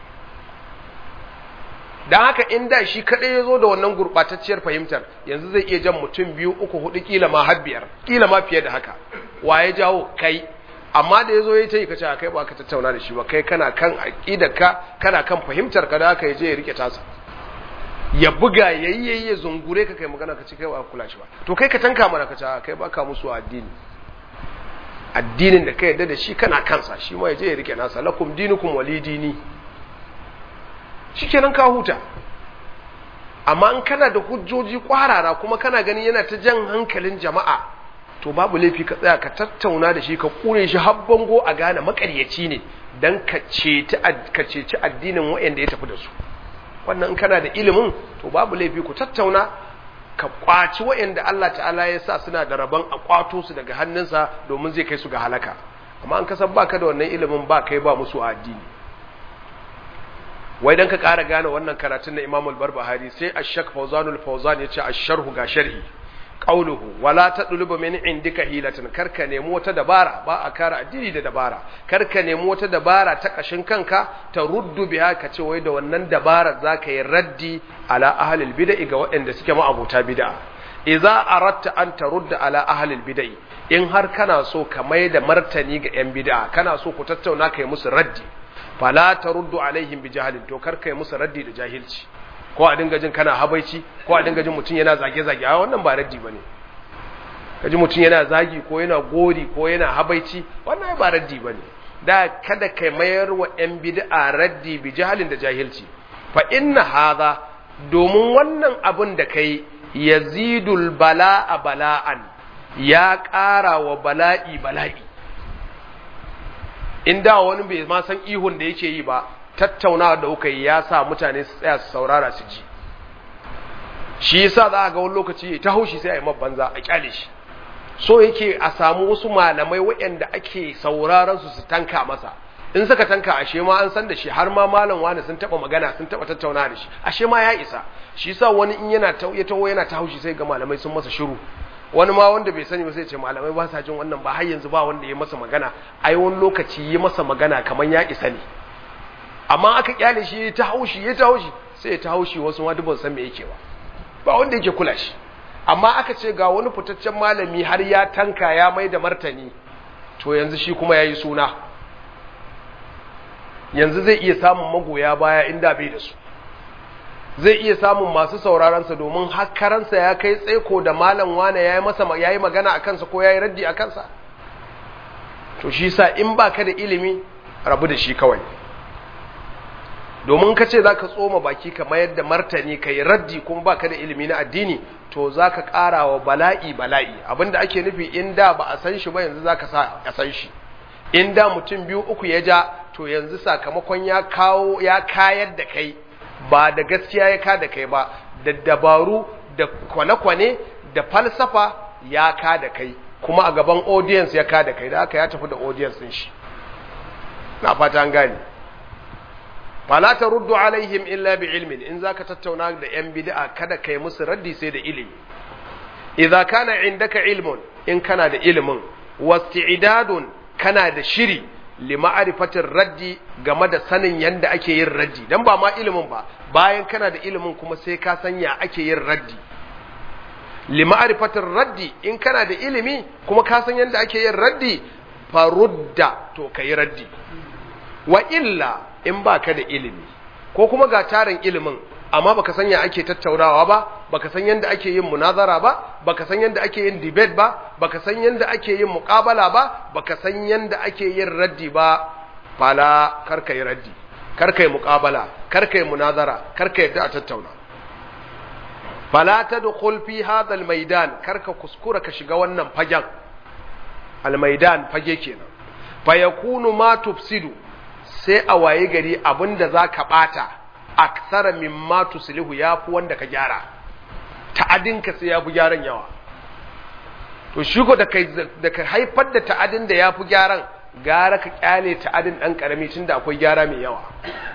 Dan haka in da shi kaɗai ya zo da wannan gurɓatacciyar fahimtar, yanzu zai iya jan mutum 2, 3, 4 kila ma har 5, kila ma fiye da haka. Wa ya jawo? Kai. Amma da yazo yayi tayi kace kai ba ka tattauna da shi ba, kai kana kan aqidarka, kana kan fahimtar ka, da haka yaje ya rike tasa, ya buga yayi ya zungure ka, kai magana kace kai ba kula shi ba, to kai ka tanka mana kace kai ba ka musu addinin da kai yadda da shi kana kansa, shi ma yaje ya rike nasa, lakum dinukum walidini, shikenan ka huta. Amma in kana da hujjoji kwarara kuma kana ganin yana ta jan hankalin jama'a, to babu laifi ka tsaya ka tattauna da shi, ka kure shi har bango a gane makaryaci ne, dan ka ceci addinin wayanda ya tafi da su. Wannan in kana da ilimin to babu laifi ku tattauna, ka kwaci wayanda Allah ta'ala ya sa suna da rabon a kwato su daga hannunsa, domin zai kai su ga halaka. Amma an kasan baka da wannan ilimin, ba kai ba musu addini. Wai dan ka ƙara gane wannan karatun na Imam al-Barbahari, sai Ash-Shaykh Fawzanul Fawzan ya ce ash-sharhu ga sharhi, qauluhu wala tadlubu min indika hilatan, karka nemi wata dabara, ba a kara addini da dabara, karka nemi wata dabara ta kashin kanka ta ruddu biha, ka ce wai da wannan dabara zaka yi raddi ala ahlil bid'ah ga waɗanda suke ma'abuta bid'a. Idza aratta an tarudda ala ahlil bid'ah, in har kana so ka mai da martani ga yan bid'a, kana so ku tattauna kai musu raddi, fala taruddu alaihim bi jahlin, to karka yi musu raddi da jahilci, ko a dinga jin kana habaici, ko a dinga jin mutum yana zage-zage, a wannan ba raddi bane. Kaji mutum yana zagi ko yana gori ko yana habaici, wannan ba raddi bane. Da kada kai mayar wa ɗan bid'a raddi bi jahalin da jahilci. Fa inna hadha, domin wannan abun da kai yazidul bala'a bala'an, ya ƙara wa bala'i bala'i. Inda wani bai ma san ihun da yake yi ba, tattaunawa da kuka yi ya sa mutane su tsaya su saurara su ji. Shi yasa za a ga wani lokaci ta haushi sai a yi banza a kyale shi, so yake a samu wasu malamai waɗanda ake sauraron su tanka masa, in suka tanka ashe ma an san da shi, har ma malam wani sun taba magana, sun taba tattauna da shi, ashe ma ya isa. Shi yasa wani in yana yana ta haushi sai ga malamai sun masa shiru, wani ma wanda bai sani ba sai ce malamai ba sa jin wannan, ba har yanzu ba wanda ya masa magana. Ai wani lokaci yi masa magana kaman ya isa ne, amma aka kyale shi ya ta haushi sai ya ta haushi, wasu ma dubban san me yake ba wanda yake kula shi. Amma aka ce ga wani fitaccen malami har ya tanka ya mai da martani, to yanzu shi kuma yayi suna, yanzu zai iya samun magoya baya inda bai da su, zai iya samun masu sauraron sa, domin hakkaransa ya kai tsaiko da malam wane yayi magana a kansa ko yayi raddi a kansa. To shi sa in baka da ilimi rabu da shi kawai, domin ka ce za ka tsoma baki ka mayar da martani ka yi raddi kuma ba ka da ilimi na addini, to za ka ƙara wa bala'i. Abinda ake nufi, in da ba a san shi ba yanzu za ka sa a san shi, in da mutum 2, 3 ya ja, to yanzu sakamakon ya kayar da kai, ba da gaskiya ya ka da kai ba, da dabaru da kwane-kwane da falsafa ya ka da kai, kuma a gaban audience ya ka da kai, da haka ya tafi da audience din shi. Na fata an gane. fala taruddu alaihim illa bi ilmin, in zaka tattauna da yan bid'a kada kai musu raddi sai da ilimi. Idza kana indaka ilmun, in kana da ilimin, wasti'dadun, kana da shiri li ma'rifatir raddi, game da sanin yanda ake yin raddi, dan ba ma ilimin ba, bayan kana da ilimin kuma sai ka san ya ake yin raddi. Li ma'rifatir raddi, in kana da ilimi kuma ka san yanda ake yin raddi, farudda to kai raddi. Wa illa in baka da ilimi ko kuma ga tarin ilimin amma baka san ya ake tattaunawa ba, baka san yanda ake yin munazara ba, baka san yanda ake yin debate ba, baka san yanda ake yin muqabala ba, baka san yanda ake yin raddi ba, fala karka yi raddi, karka yi muqabala, karka yi munazara, karka yadda a tattauna. Fala tadkhul fi hadha almaidan, karka kuskura ka shiga wannan fagen. Almaidan fage kenan. Fa yakunu ma tufsidu, sai a waye gari abinda zaka bata aksara mimma tuslihu yafi wanda ka gyara. Ta'adinka sai yafi gyaran yawa. To shigo da ka haifar da ta'adin da yafi gyaran, gara ka kyale ta'adin dan karami tunda akwai gyara mai yawa.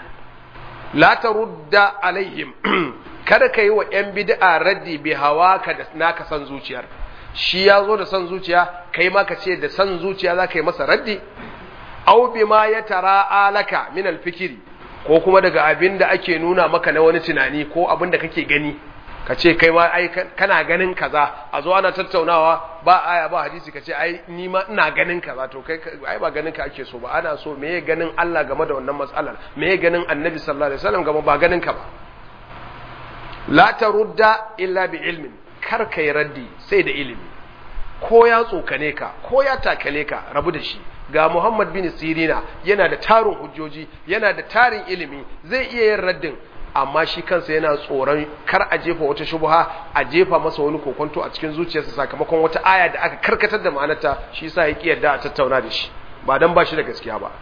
La tarudda alaihim, kada ka yi wa ‘yan bid'a raddi bi hawa ka da naka san zuciyar, shi ya zo da san zuciya, kai ma ka ce da san zuciya za ka yi masa raddi, au bi ma ya tara alaka min alfikiri, ko kuma daga abin da ake nuna maka na wani tunani ko abin da kake gani, ka ce kai ma ai kana ganin kaza, a zo ana tattaunawa ba aya ba hadisi ka ce ai ni ma ina ganin kaza, to kai ai ba ganin ka ake so ba, ana so meye ganin Allah game da wannan matsalar, meye ganin Annabi sallallahu alaihi wasallam game ba ganin ka ba. La tarudda illa bi ilmin, kar kai raddi sai da ilimi, ko ya tsokane ka ko ya takale ka rabu da shi. Ga Muhammad bin Sirina yana da tarin hujjoji, yana da tarin ilimi, zai iya yin raddin, amma shi kansa yana tsoron kar a jefa wata shubha, a jefa masa wani kokonto a cikin zuciyarsa sakamakon wata aya da aka karkatar da ma'anarta, shi yasa ya kiyarda a tattauna da shi, ba dan ba shi da gaskiya ba.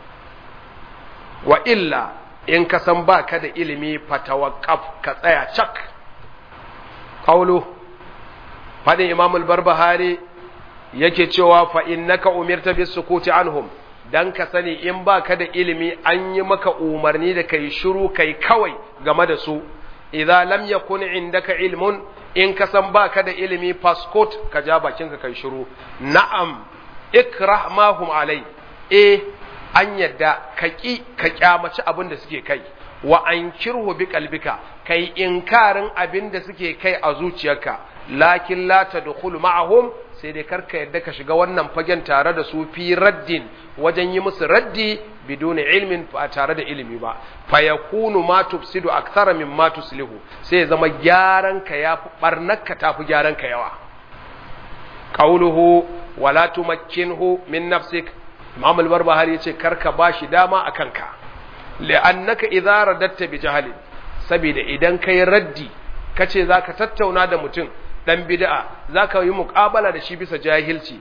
Wa illa in ka san ba ka da ilimi fatawaqqaf, ka tsaya cak. Qawlu fadin Imam al-Barbahari yake cewa fa innaka umirta bis sukuti anhum, dan ka sani in ba ka da ilimi an yi maka umarni da kai shiru kai kawai game da su. Idza lam yakun indaka ilmun, in ka san ba ka da ilimi faskot, ka ja bakinka kai shiru. Na'am ikrah ma hum alai, an yadda ka kyamaci abin da suke kai, wa ankirhu bi qalbika, kai inkarin abin da suke kai a zuciyarka, lakin la tadkhulu ma'ahum, sai dai karka yadda ka shiga wannan fagen tare da su fi raddin, wajen yi musu raddi biduni ilmin, ba tare da ilimi ba. Fa yakunu ma tufsidu akthara mimma tuslihu, sai zama gyaran ka yafi barnaka tafi gyaran ka yawa. Qauluhu wala tumakkinhu min nafsik, Imam al-Barbahari yace karka bashi dama akan ka, li'annaka idza radatta bi jahalin, saboda idan kai raddi kace zaka tattauna da mutum dan bid'a, zaka yi muqabala da shi bisa jahilci,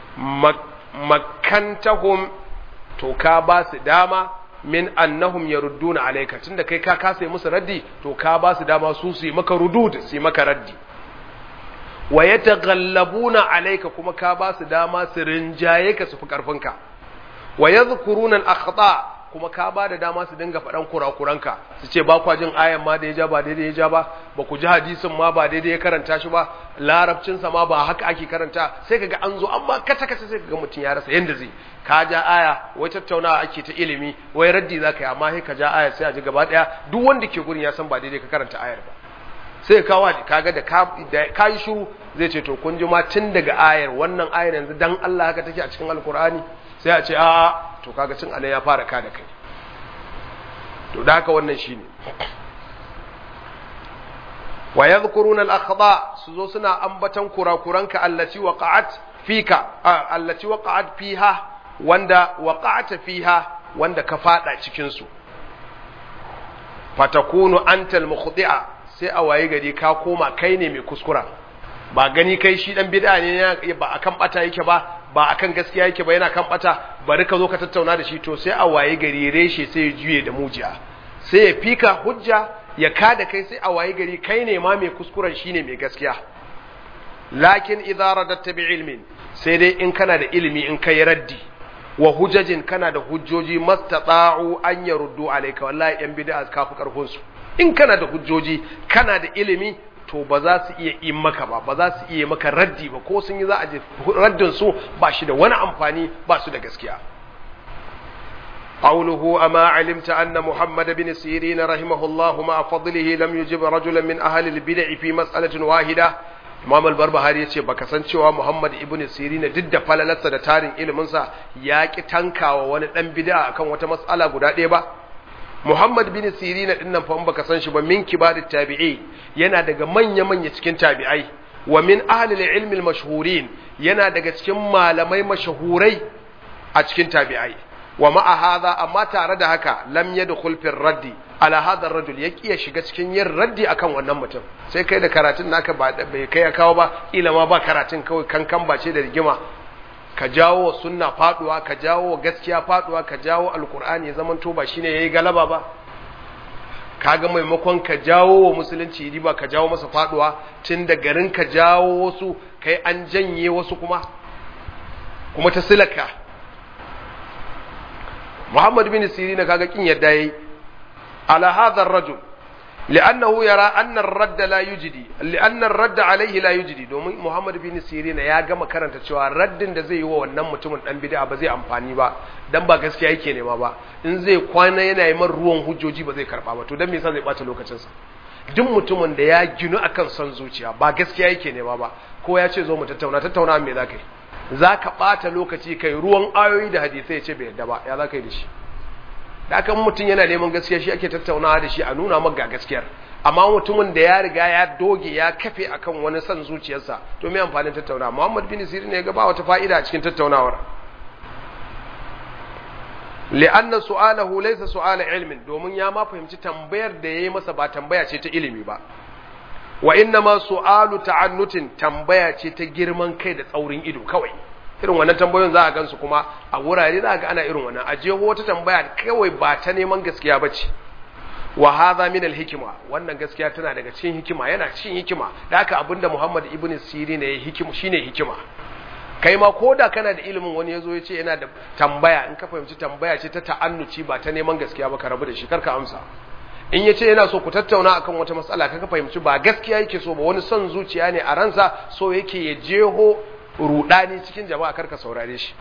makantahum, to ka ba su dama min annahum yarudduna alayka, tunda kai ka kasa musu raddi, to ka ba su dama su yi maka rudud, su yi maka raddi. Wa yataghallabuna alayka, kuma ka ba su dama su rinjaye ka su fi karfinka. Wa yadhkuruna al-akhta, kuma ka ba da dama su dinga faɗan kurakuranka, su ce ba kwa jin ayan ma da ya ja ba daidai ya ja ba, ba ku ji hadisin ma ba daidai ya karanta shi ba, larabcinsa ma ba haka ake karanta, sai kaga an zo amma kata sai kaga mutum ya rasa yanda zai, ka ja aya wai tattaunawa ake ta ilimi, wai raddi zaka yi, amma sai ka ja aya sai a ji gaba daya duk wanda ke gurin ya san ba daidai ka karanta ayar ba, sai kaga da ka yi shiru zai ce to kun ji ma tun daga ayar, wannan ayar yanzu dan Allah haka take a cikin alkur'ani, sai a ce a'a, to kaga cin alai ya fara ka da kai. To da haka wannan shine. Wa yadhkuruna al-akhda, su zo suna ambatan kurakuranka allati waqa'at fika, allati waqa'at fiha, wanda waqa'ata fiha, wanda ka fada cikin su. Fatakunu antal mukhti'a, sai a waye gari ka koma kai ne mai kuskura, ba gani kai shi dan bid'a ne ba akan bata yake ba akan gaskiya yake ba, yana kan bata, bari ka zo ka tattauna da shi, to sai a waye gari reshe sai ya juye da mujiya, sai ya fika hujja ya kada kai, sai a waye gari kai ne ma mai kuskuren shine mai gaskiya. Lakin idza radatta bi ilmin, sai dai in kana da ilimi, in kai raddi wa hujajin, kana da hujjoji, mastata'u an yaruddu alayka, wallahi yan bid'a ka fi karfin su. In kana da hujjoji, kana da ilimi, to ba za su iya yi maka ba za su iya maka raddi ba, ko sun yi za a ji raddin su ba shi da wani amfani, ba su da gaskiya. قوله أما علمت أن محمد بن سيرين رحمه الله مع فضله لم يجب رجلا من أهل البدع في مسألة واحدة، Imam al-Barbahari yace baka san cewa Muhammad ibn Sirin duk da falalarsa da tarin ilimin sa ya ki tankawa wani dan bid'a akan wata mas'ala guda ɗaya ba. Muhammad bin Sirin din nan fa in baka san shi ba min kibarit tabi'i yana daga manya cikin tabi'ai wa min ahli al-ilm al-mashhurin yana daga cikin malamai mashahurai a cikin tabi'ai. Wa ma'a hadha amma tare da haka lam yadkhul fi raddi ala hadha ar-rajul yaki ya shiga cikin yin raddi akan wannan mutum sai kai da karatun naka bai kai ya kawo ba ila ma ba karatun kawai kankan bace da rigima ka jawo sunna faduwa ka jawo gaskiya faduwa ka jawo alqur'ani zaman to ba shine yayi galaba ba kaga maimakon ka jawo wa musulunci riba ka jawo masa faduwa tun da garin ka jawo wasu kai an janye wasu kuma ta silaka Muhammad bin Sirin kaga kin yadda yayi ala hadha ar-rajul li'annahu yara anna ar-radd la yujdi li'anna ar-radd alayhi la yujdi domin Muhammad bin Sirin ya gama karanta cewa raddin da zai yi wa wannan mutumin dan bid'a ba zai amfani ba dan ba gaskiya yake nema ba in zai kwana yana yi man ruwan hujjoji ba zai karba ba to dan me yasa zai bata lokacin sa duk mutumin da ya ginu akan son zuciya ba gaskiya yake nema ba ko ya ce zo mu tattauna me zaka yi zaka bata lokaci kai ruwan ayoyi da hadisi ya ce bai yadda ba ya zaka yi da shi da kan mutum yana neman gaskiya shi ake tattaunawa da shi a nuna maka gaskiyar amma mutumin da ya riga ya doge ya kafe akan wani son zuciyarsa to me amfanin tattaunawa Muhammad bin Sirin ya ga ba wata fa'ida a cikin tattaunawar li'anna su'alahu laysa su'ala ilmin domin ya ma fahimci tambayar da yayi masa ba tambaya ce ta ilimi ba wa inna ma su'alu ta'annutin tambaya ce ta girman kai da tsaurin ido kawai irin wannan tambayoyin za a gansu kuma a wurare za a ga ana irin wannan a jeho wata tambaya kawai ba ta neman gaskiya bace wa hadha min al-hikma wannan gaskiya tana daga cikin hikima yana cikin hikima da haka abinda Muhammad ibn Sirin ya hikima shine hikima kai ma koda kana da ilimin wani yazo ya ce yana da tambaya in ka fahimci tambaya ce ta ta'annuci ba ta neman gaskiya ba ka rabu da shi karka amsa in yace yana so ku tattauna akan wata matsala kaga fahimci ba gaskiya yake so ba wani son zuciya ne a ransa so yake ya jeho rudani cikin jama'a karka saurare shi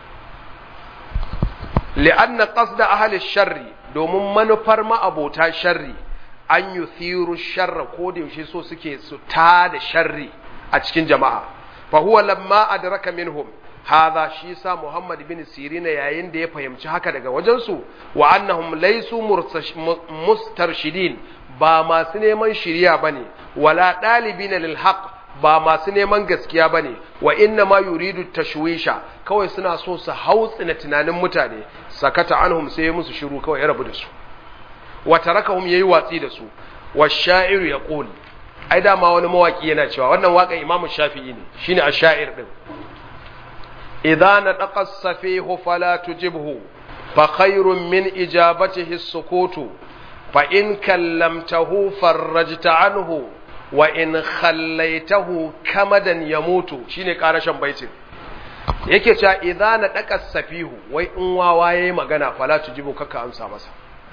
li'anna qasda ahli sharri domin manufar ma'abota sharri an yuthiru sharra ko da yaushe so suke su da sharri a cikin jama'a fa huwa lamma adraka minhum hadha shi sa Muhammad bin Sirin yayin da ya fahimci haka daga wajen su wa annahum laysu mustarshidin ba masu neman shiriya bane wala dalibina lil haqq ba masu neman gaskiya bane wa inna ma yuridu tashwisha kawai suna so su hautsina tunanin mutane sakata anhum sai musu shiru kawai ya rabu da su wa tarakahum yayi watsi da su wa sha'iru yaqul ai da ma wani mawaki yana cewa wannan waƙar Imam Shafi'i ne shine ash-sha'ir din idza nataqa as-safihu fala tujibhu fa khairun min ijabatihi as-sukutu fa in kallamtahu farajta anhu wa in khallaitahu kamadan yamutu shine karashin baitin yake cewa idza nataqa as-safihu wai in wawa yayi magana fala tujibu kaka amsa masa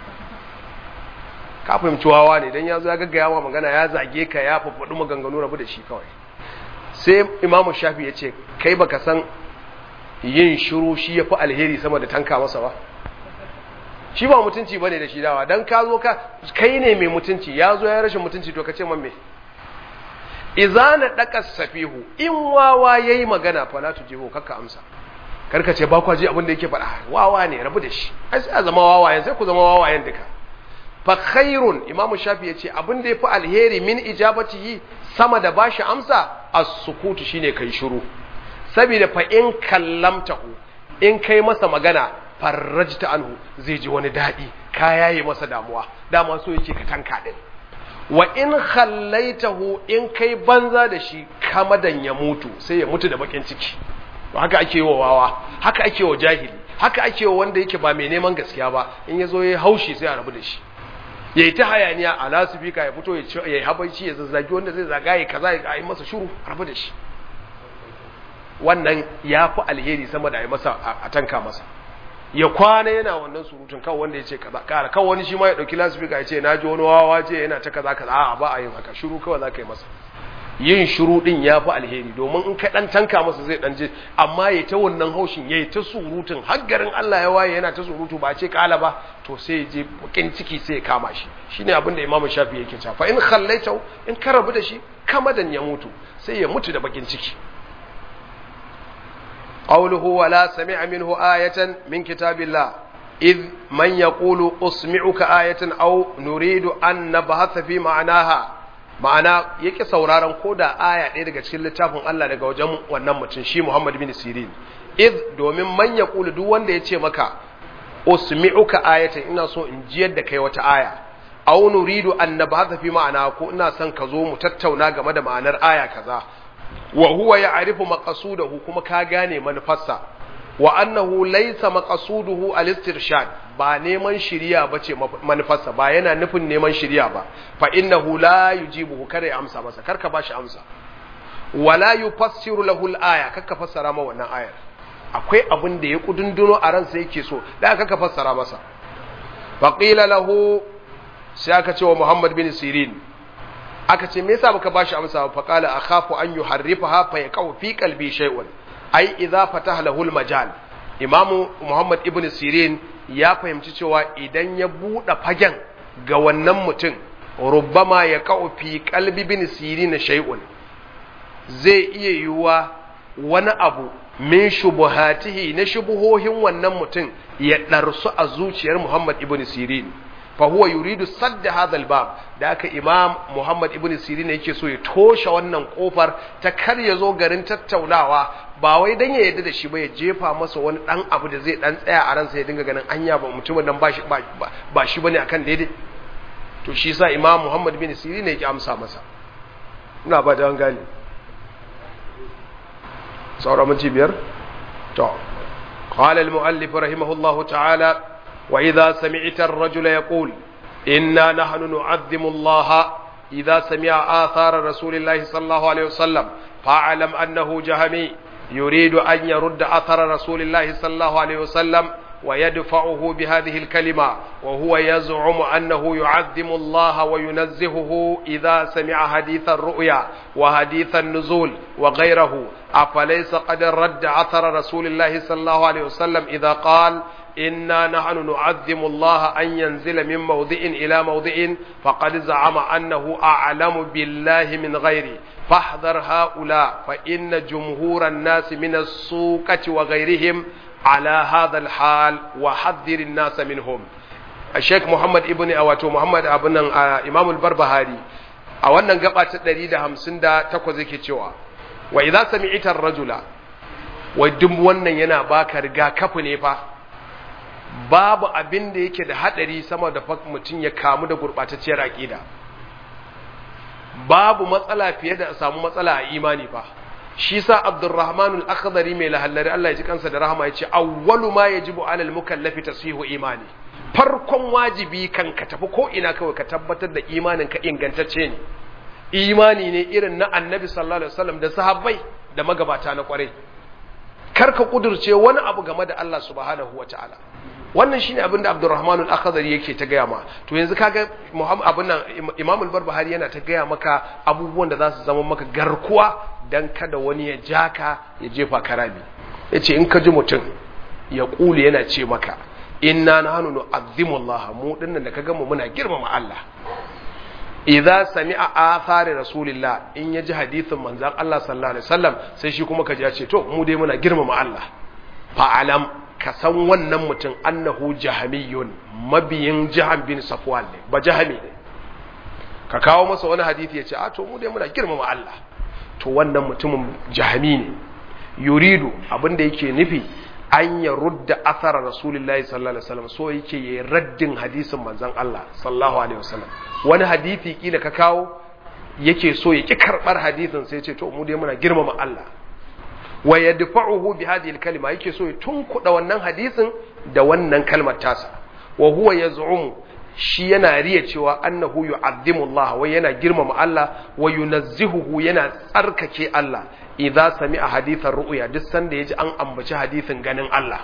ka fahimci wawa ne dan yazo ya gaggaya ma magana ya zage ka ya faɗi maganganu rabu da shi kawai sai Imam Shafi ya ce kai baka san yin shiru shi yafi alheri sama da tanka masa ba shi ba mutunci bane da shi dawa dan ka zo kai ne mai mutunci yazo ya rashin mutunci to ka ce man me izana daqas safihu in wawa yayi magana fa la tujibu kakka amsa karka ce ba kwa ji abin da yake faɗa wawa ne rabu da shi ai sai a zama wawayen sai ku zama wawayen duka fa khairun Imam Shafi yace abin da yafi alheri min ijabatihi sama da bashi amsa as-sukutu shine kai shiru saboda fa in kallamtahu in kai masa magana farajta anhu zai ji wani dadi ka yayi masa damuwa dama so yake ka tanka din wa in khallaitahu in kai banza da shi kamadan ya mutu sai ya mutu da bakin ciki haka ake yi wa wawa haka ake wa jahili haka ake wa wanda yake ba mai neman gaskiya ba in yazo yayi haushi sai a rabu da shi yayi ta hayaniya a lasifika ya fito yayi habaici ya zazzagi wanda zai zagaye kaza ya yi masa shiru rabu da shi wannan yafi alheri sama da yi masa a tanka masa ya kwana yana wannan surutun kawai wanda ya ce kaza kara kawai wani shi ma ya dauki lasifika ya ce naji wani wawa ce yana ta kaza kaza a ba a yin haka shiru kawai za ka yi masa yin shiru din ya fi alheri domin in ka dan tanka masa zai dan je amma ya ta wannan haushin ya ta surutun har garin Allah ya waye yana ta surutu ba ce kala ba to sai ya je bakin ciki sai ya kama shi shine abin da Imam Shafi yake cewa fa in khallaita in ka rabu da shi kamadan ya mutu sai ya mutu da bakin ciki. qawluhu wala sami'a minhu ayatan min kitabillah إذ من يقول أسمعك آية أو نريد أن نبحث في معناها ma'ana yake sauraron koda aya ɗaya daga cikin littafin Allah daga wajen wannan mutum shi Muhammad bin Sirin domin man yaqulu duk wanda yace maka usmi'uka ayatan ina so in jiyar da kai wata aya aw nuridu an nabhatha fi ma'ana ko ina son ka zo mu tattauna game da ma'anar aya kaza wa huwa ya'rifu maqsudahu kuma ka gane manufarsa wa annahu laysa maqsuduhu al-istirshad ba neman shiriya bace manufarsa ba yana nufin neman shiriya ba fa innahu la yujibuhu kada ya amsa masa karka bashi amsa wala yufassiru lahu al-aya karka fassara ma wannan ayar akwai abin da ya kudunduno a ransa yake so da karka fassara masa fa qila lahu sai aka ce wa Muhammad bin Sirin aka ce me yasa baka bashi amsa fa qala akhafu an yuharrifaha fa yaqau fi qalbi shay'un ai idza fataha lahul majal imamu Muhammad ibn Sirin ya fahimci cewa idan ya bude fagen ga wannan mutum rubbama ya ka'u fi qalbi ibn Sirin shay'un zai iya yiwa wani abu min shubuhatihi na shubuhohin wannan mutum ya darsu a zuciyar Muhammad ibn Sirin fa huwa yuridu sadda hadha albab da aka imam Muhammad ibn Sirin yake so ya toshe wannan kofar ta kar ya zo garin tattaunawa ba wai dan ya yarda da shi ba ya jefa masa wani dan abu da zai dan tsaya a ransa ya dinga ganin anya ba mutumin nan ba shi bane akan daidai to shi yasa imam Muhammad ibn Sirin yake amsa masa ina ba da gani saura mun ci biyar to qala al-muallif rahimahullahu ta'ala وإذا سمعت الرجل يقول إنا نحن نعظم الله إذا سمع آثار رسول الله صلى الله عليه وسلم فاعلم أنه جهمي يريد أن يرد أثر رسول الله صلى الله عليه وسلم ويدفعه بهذه الكلمة وهو يزعم أنه يعظم الله وينزهه إذا سمع حديث الرؤيا وحديث النزول وغيره أفليس قد رد أثر رسول الله صلى الله عليه وسلم إذا قال إنا نحن نعظم الله أن ينزل من موضع إلى موضع فقد زعم أنه أعلم بالله من غيره فاحذر هؤلاء فإن جمهور الناس من السوقة وغيرهم على هذا الحال وحذر الناس منهم الشيخ محمد ابن أواتو محمد ابن إمام البربهاري أولا قبعة الدليل همسن دا تقوزي كتوا وإذا سمعت الرجل ودم ونن ينا باكر غا كفني فا babu abin da yake da hadari sama da mutum ya kamu da gurbatacciyar aqida babu matsala fiye da samu matsala a imani fa shi sa Abdurrahman al-Akhdari mai lahallari Allah ya ji kansa da rahama yace awwalu ma yajibu 'ala al-mukallafi tasihu imani farkon wajibi kan ka tafi ko ina kawai ka tabbatar da imanin ka ingantacce ne imani ne irin na Annabi sallallahu alaihi wasallam da sahabbai da magabata na kwarai kar ka kudurce wani abu game da Allah subhanahu wataala wannan shine abin da Abdurrahman al-Akhdari yake ta gaya ma to yanzu kaga Muhammad abin nan Imam al-Barbahari yana ta gaya maka abubuwan da za su zama maka garkuwa dan kada wani ya jaka ya jefa karami yace in ka ji mutum ya kule yana ce maka inna nahnu nu'azzimu Allah mu dinnan da kaga mu muna girmama Allah idza sami'a athari rasulillah in yaji hadisin manzon Allah sallallahu alaihi wasallam sai shi kuma kaji ya ce to mu dai muna girmama Allah fa'alam ka san wannan mutum annahu jahamiyun mabiyin Jaham bin Safwan ne ba jahami ne ka kawo masa wani hadisi ya ce a to mu dai muna girmama Allah to wannan mutumin jahami ne yuridu abinda yake nufi an ya rudda athara rasulullahi sallallahu alaihi wasallam so yake yayi raddin hadisin manzon Allah sallallahu alaihi wasallam wani hadisi kila ka kawo yake so ya ki karbar hadisin sai ya ce to mu dai muna girmama Allah wa yadfa'uhu bi hadhihi al-kalima yake so ya tunkuda wannan hadisin da wannan kalmar tasa wa huwa yaz'umu shi yana riya cewa annahu yu'azzimu Allah wa yana girmama Allah wa yunazzihuhu yana tsarkake Allah idza sami'a hadithan ru'ya duk sanda yaji an ambaci hadisin ganin Allah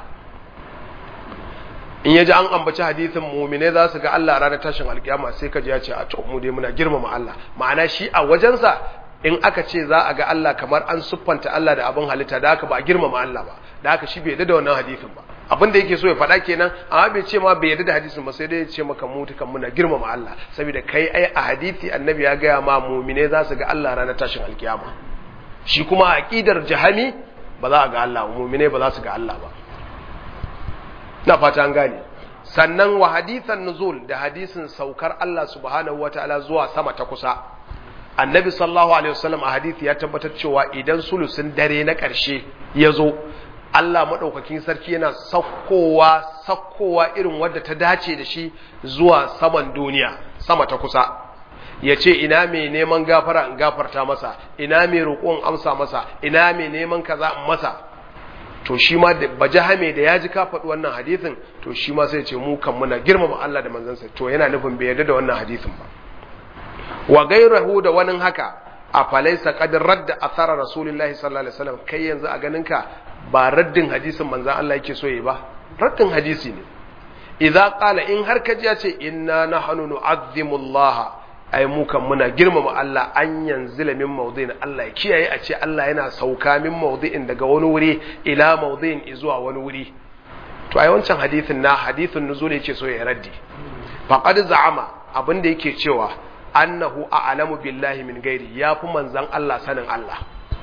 in yaji an ambaci hadisin mu'mine za su ga Allah ranar tashin alkiyama sai kaji ya ce a to mu dai muna girmama Allah ma'ana shi a wajensa in aka ce za a ga Allah kamar an siffanta Allah da abin halitta da haka ba a girmama Allah ba da haka shi bai da wannan hadisin ba abinda yake so ya faɗa kenan, amma bai ce ma bai yarda da hadisin ba, sai dai ya ce maka mu tukan muna girmama Allah saboda kai ai a hadisi annabi ya gaya ma mu'mine za su ga Allah ranar tashin alkiyama. Shi kuma a aqidar jahami ba za a ga Allah, mu'mine ba za su ga Allah ba. Na fata an gane. Sannan wa hadithan nuzul da hadisin saukar Allah subhanahu wataala zuwa sama ta kusa. Annabi sallallahu alaihi wasallam a hadisi ya tabbatar cewa idan sulusun dare na ƙarshe ya zo, Allah maɗaukakin sarki yana sakkowa irin wadda ta dace da shi zuwa saman duniya, sama ta kusa. Ya ce ina mai neman gafara in gafarta masa, ina mai roƙon amsa masa, ina mai neman kaza in masa. To shi ma da bajahame da ya ji ka faɗi wannan hadisin, to shi ma sai ce mu kan muna girmama Allah da manzansa, to yana nufin bai yarda da wannan hadisin ba. Wa gairahu da wani haka a falaisa qadar radda athara rasulullahi sallallahu alaihi wasallam, kai yanzu a ganinka ba raddin hadisin manzan Allah yake so yi ba, raddin hadisi ne. Idza qala in har kaji ya ce inna nahnu nu'azzimu Allah, ai mu kan muna girmama Allah, an yanzila min mawdi'in, Allah ya kiyaye a ce Allah yana sauka min mawdi'in daga wani wuri ila mawdi'in zuwa wani wuri. To ai wancan hadisin na hadisin nuzul yake so ya raddi. Faqad za'ama abinda yake cewa annahu a'lamu billahi min gairi, yafi manzan Allah sanin Allah.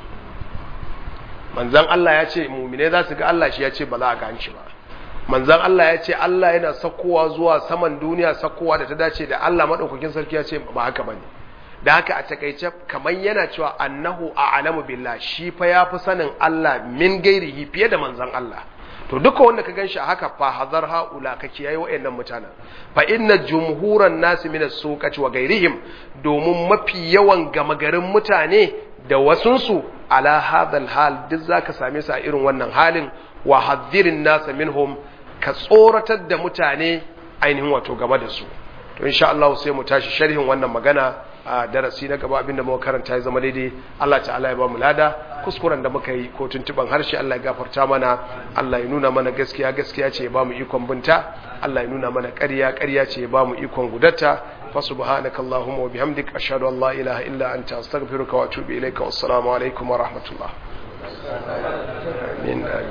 Manzan Allah ya ce mu'mine za su ga Allah, shi ya ce ba za a ga shi ba. Manzan Allah ya ce Allah yana sakkowa zuwa saman duniya, sakkowa da ta dace da Allah madaukakin sarki, ya ce ba haka bane. Da haka a takeice kamar yana cewa annahu a'lamu billahi, shi fa yafi sanin Allah min gairihi fiye da manzan Allah. To duka wanda ka ganshi a haka fa hazar haula ka kiyaye wayannan mutanen. Fa inna jumhuran nasi min as-suqati wa gairihim, domin mafi yawan gama garin mutane da wasunsu ala hadal hal duk zaka same su a irin wannan halin. Wa hadhirin nasa minhum, ka tsoratar da mutane ainihin wato game da su. To insha Allah sai mu tashi sharhin wannan magana a darasi na gaba. Abinda muka karanta ya zama daidai, Allah ta'ala ya ba mu lada. Kuskuren da muka yi ko tuntuban harshe, Allah ya gafarta mana. Allah ya nuna mana gaskiya gaskiya ce ya ba mu ikon binta, Allah ya nuna mana ƙarya ƙarya ce ya ba mu ikon gudatta. Fa subhanakallahumma wa bihamdika ashhadu an la ilaha illa anta astaghfiruka wa atubu ilaika. Wassalamu alaikum wa rahmatullah.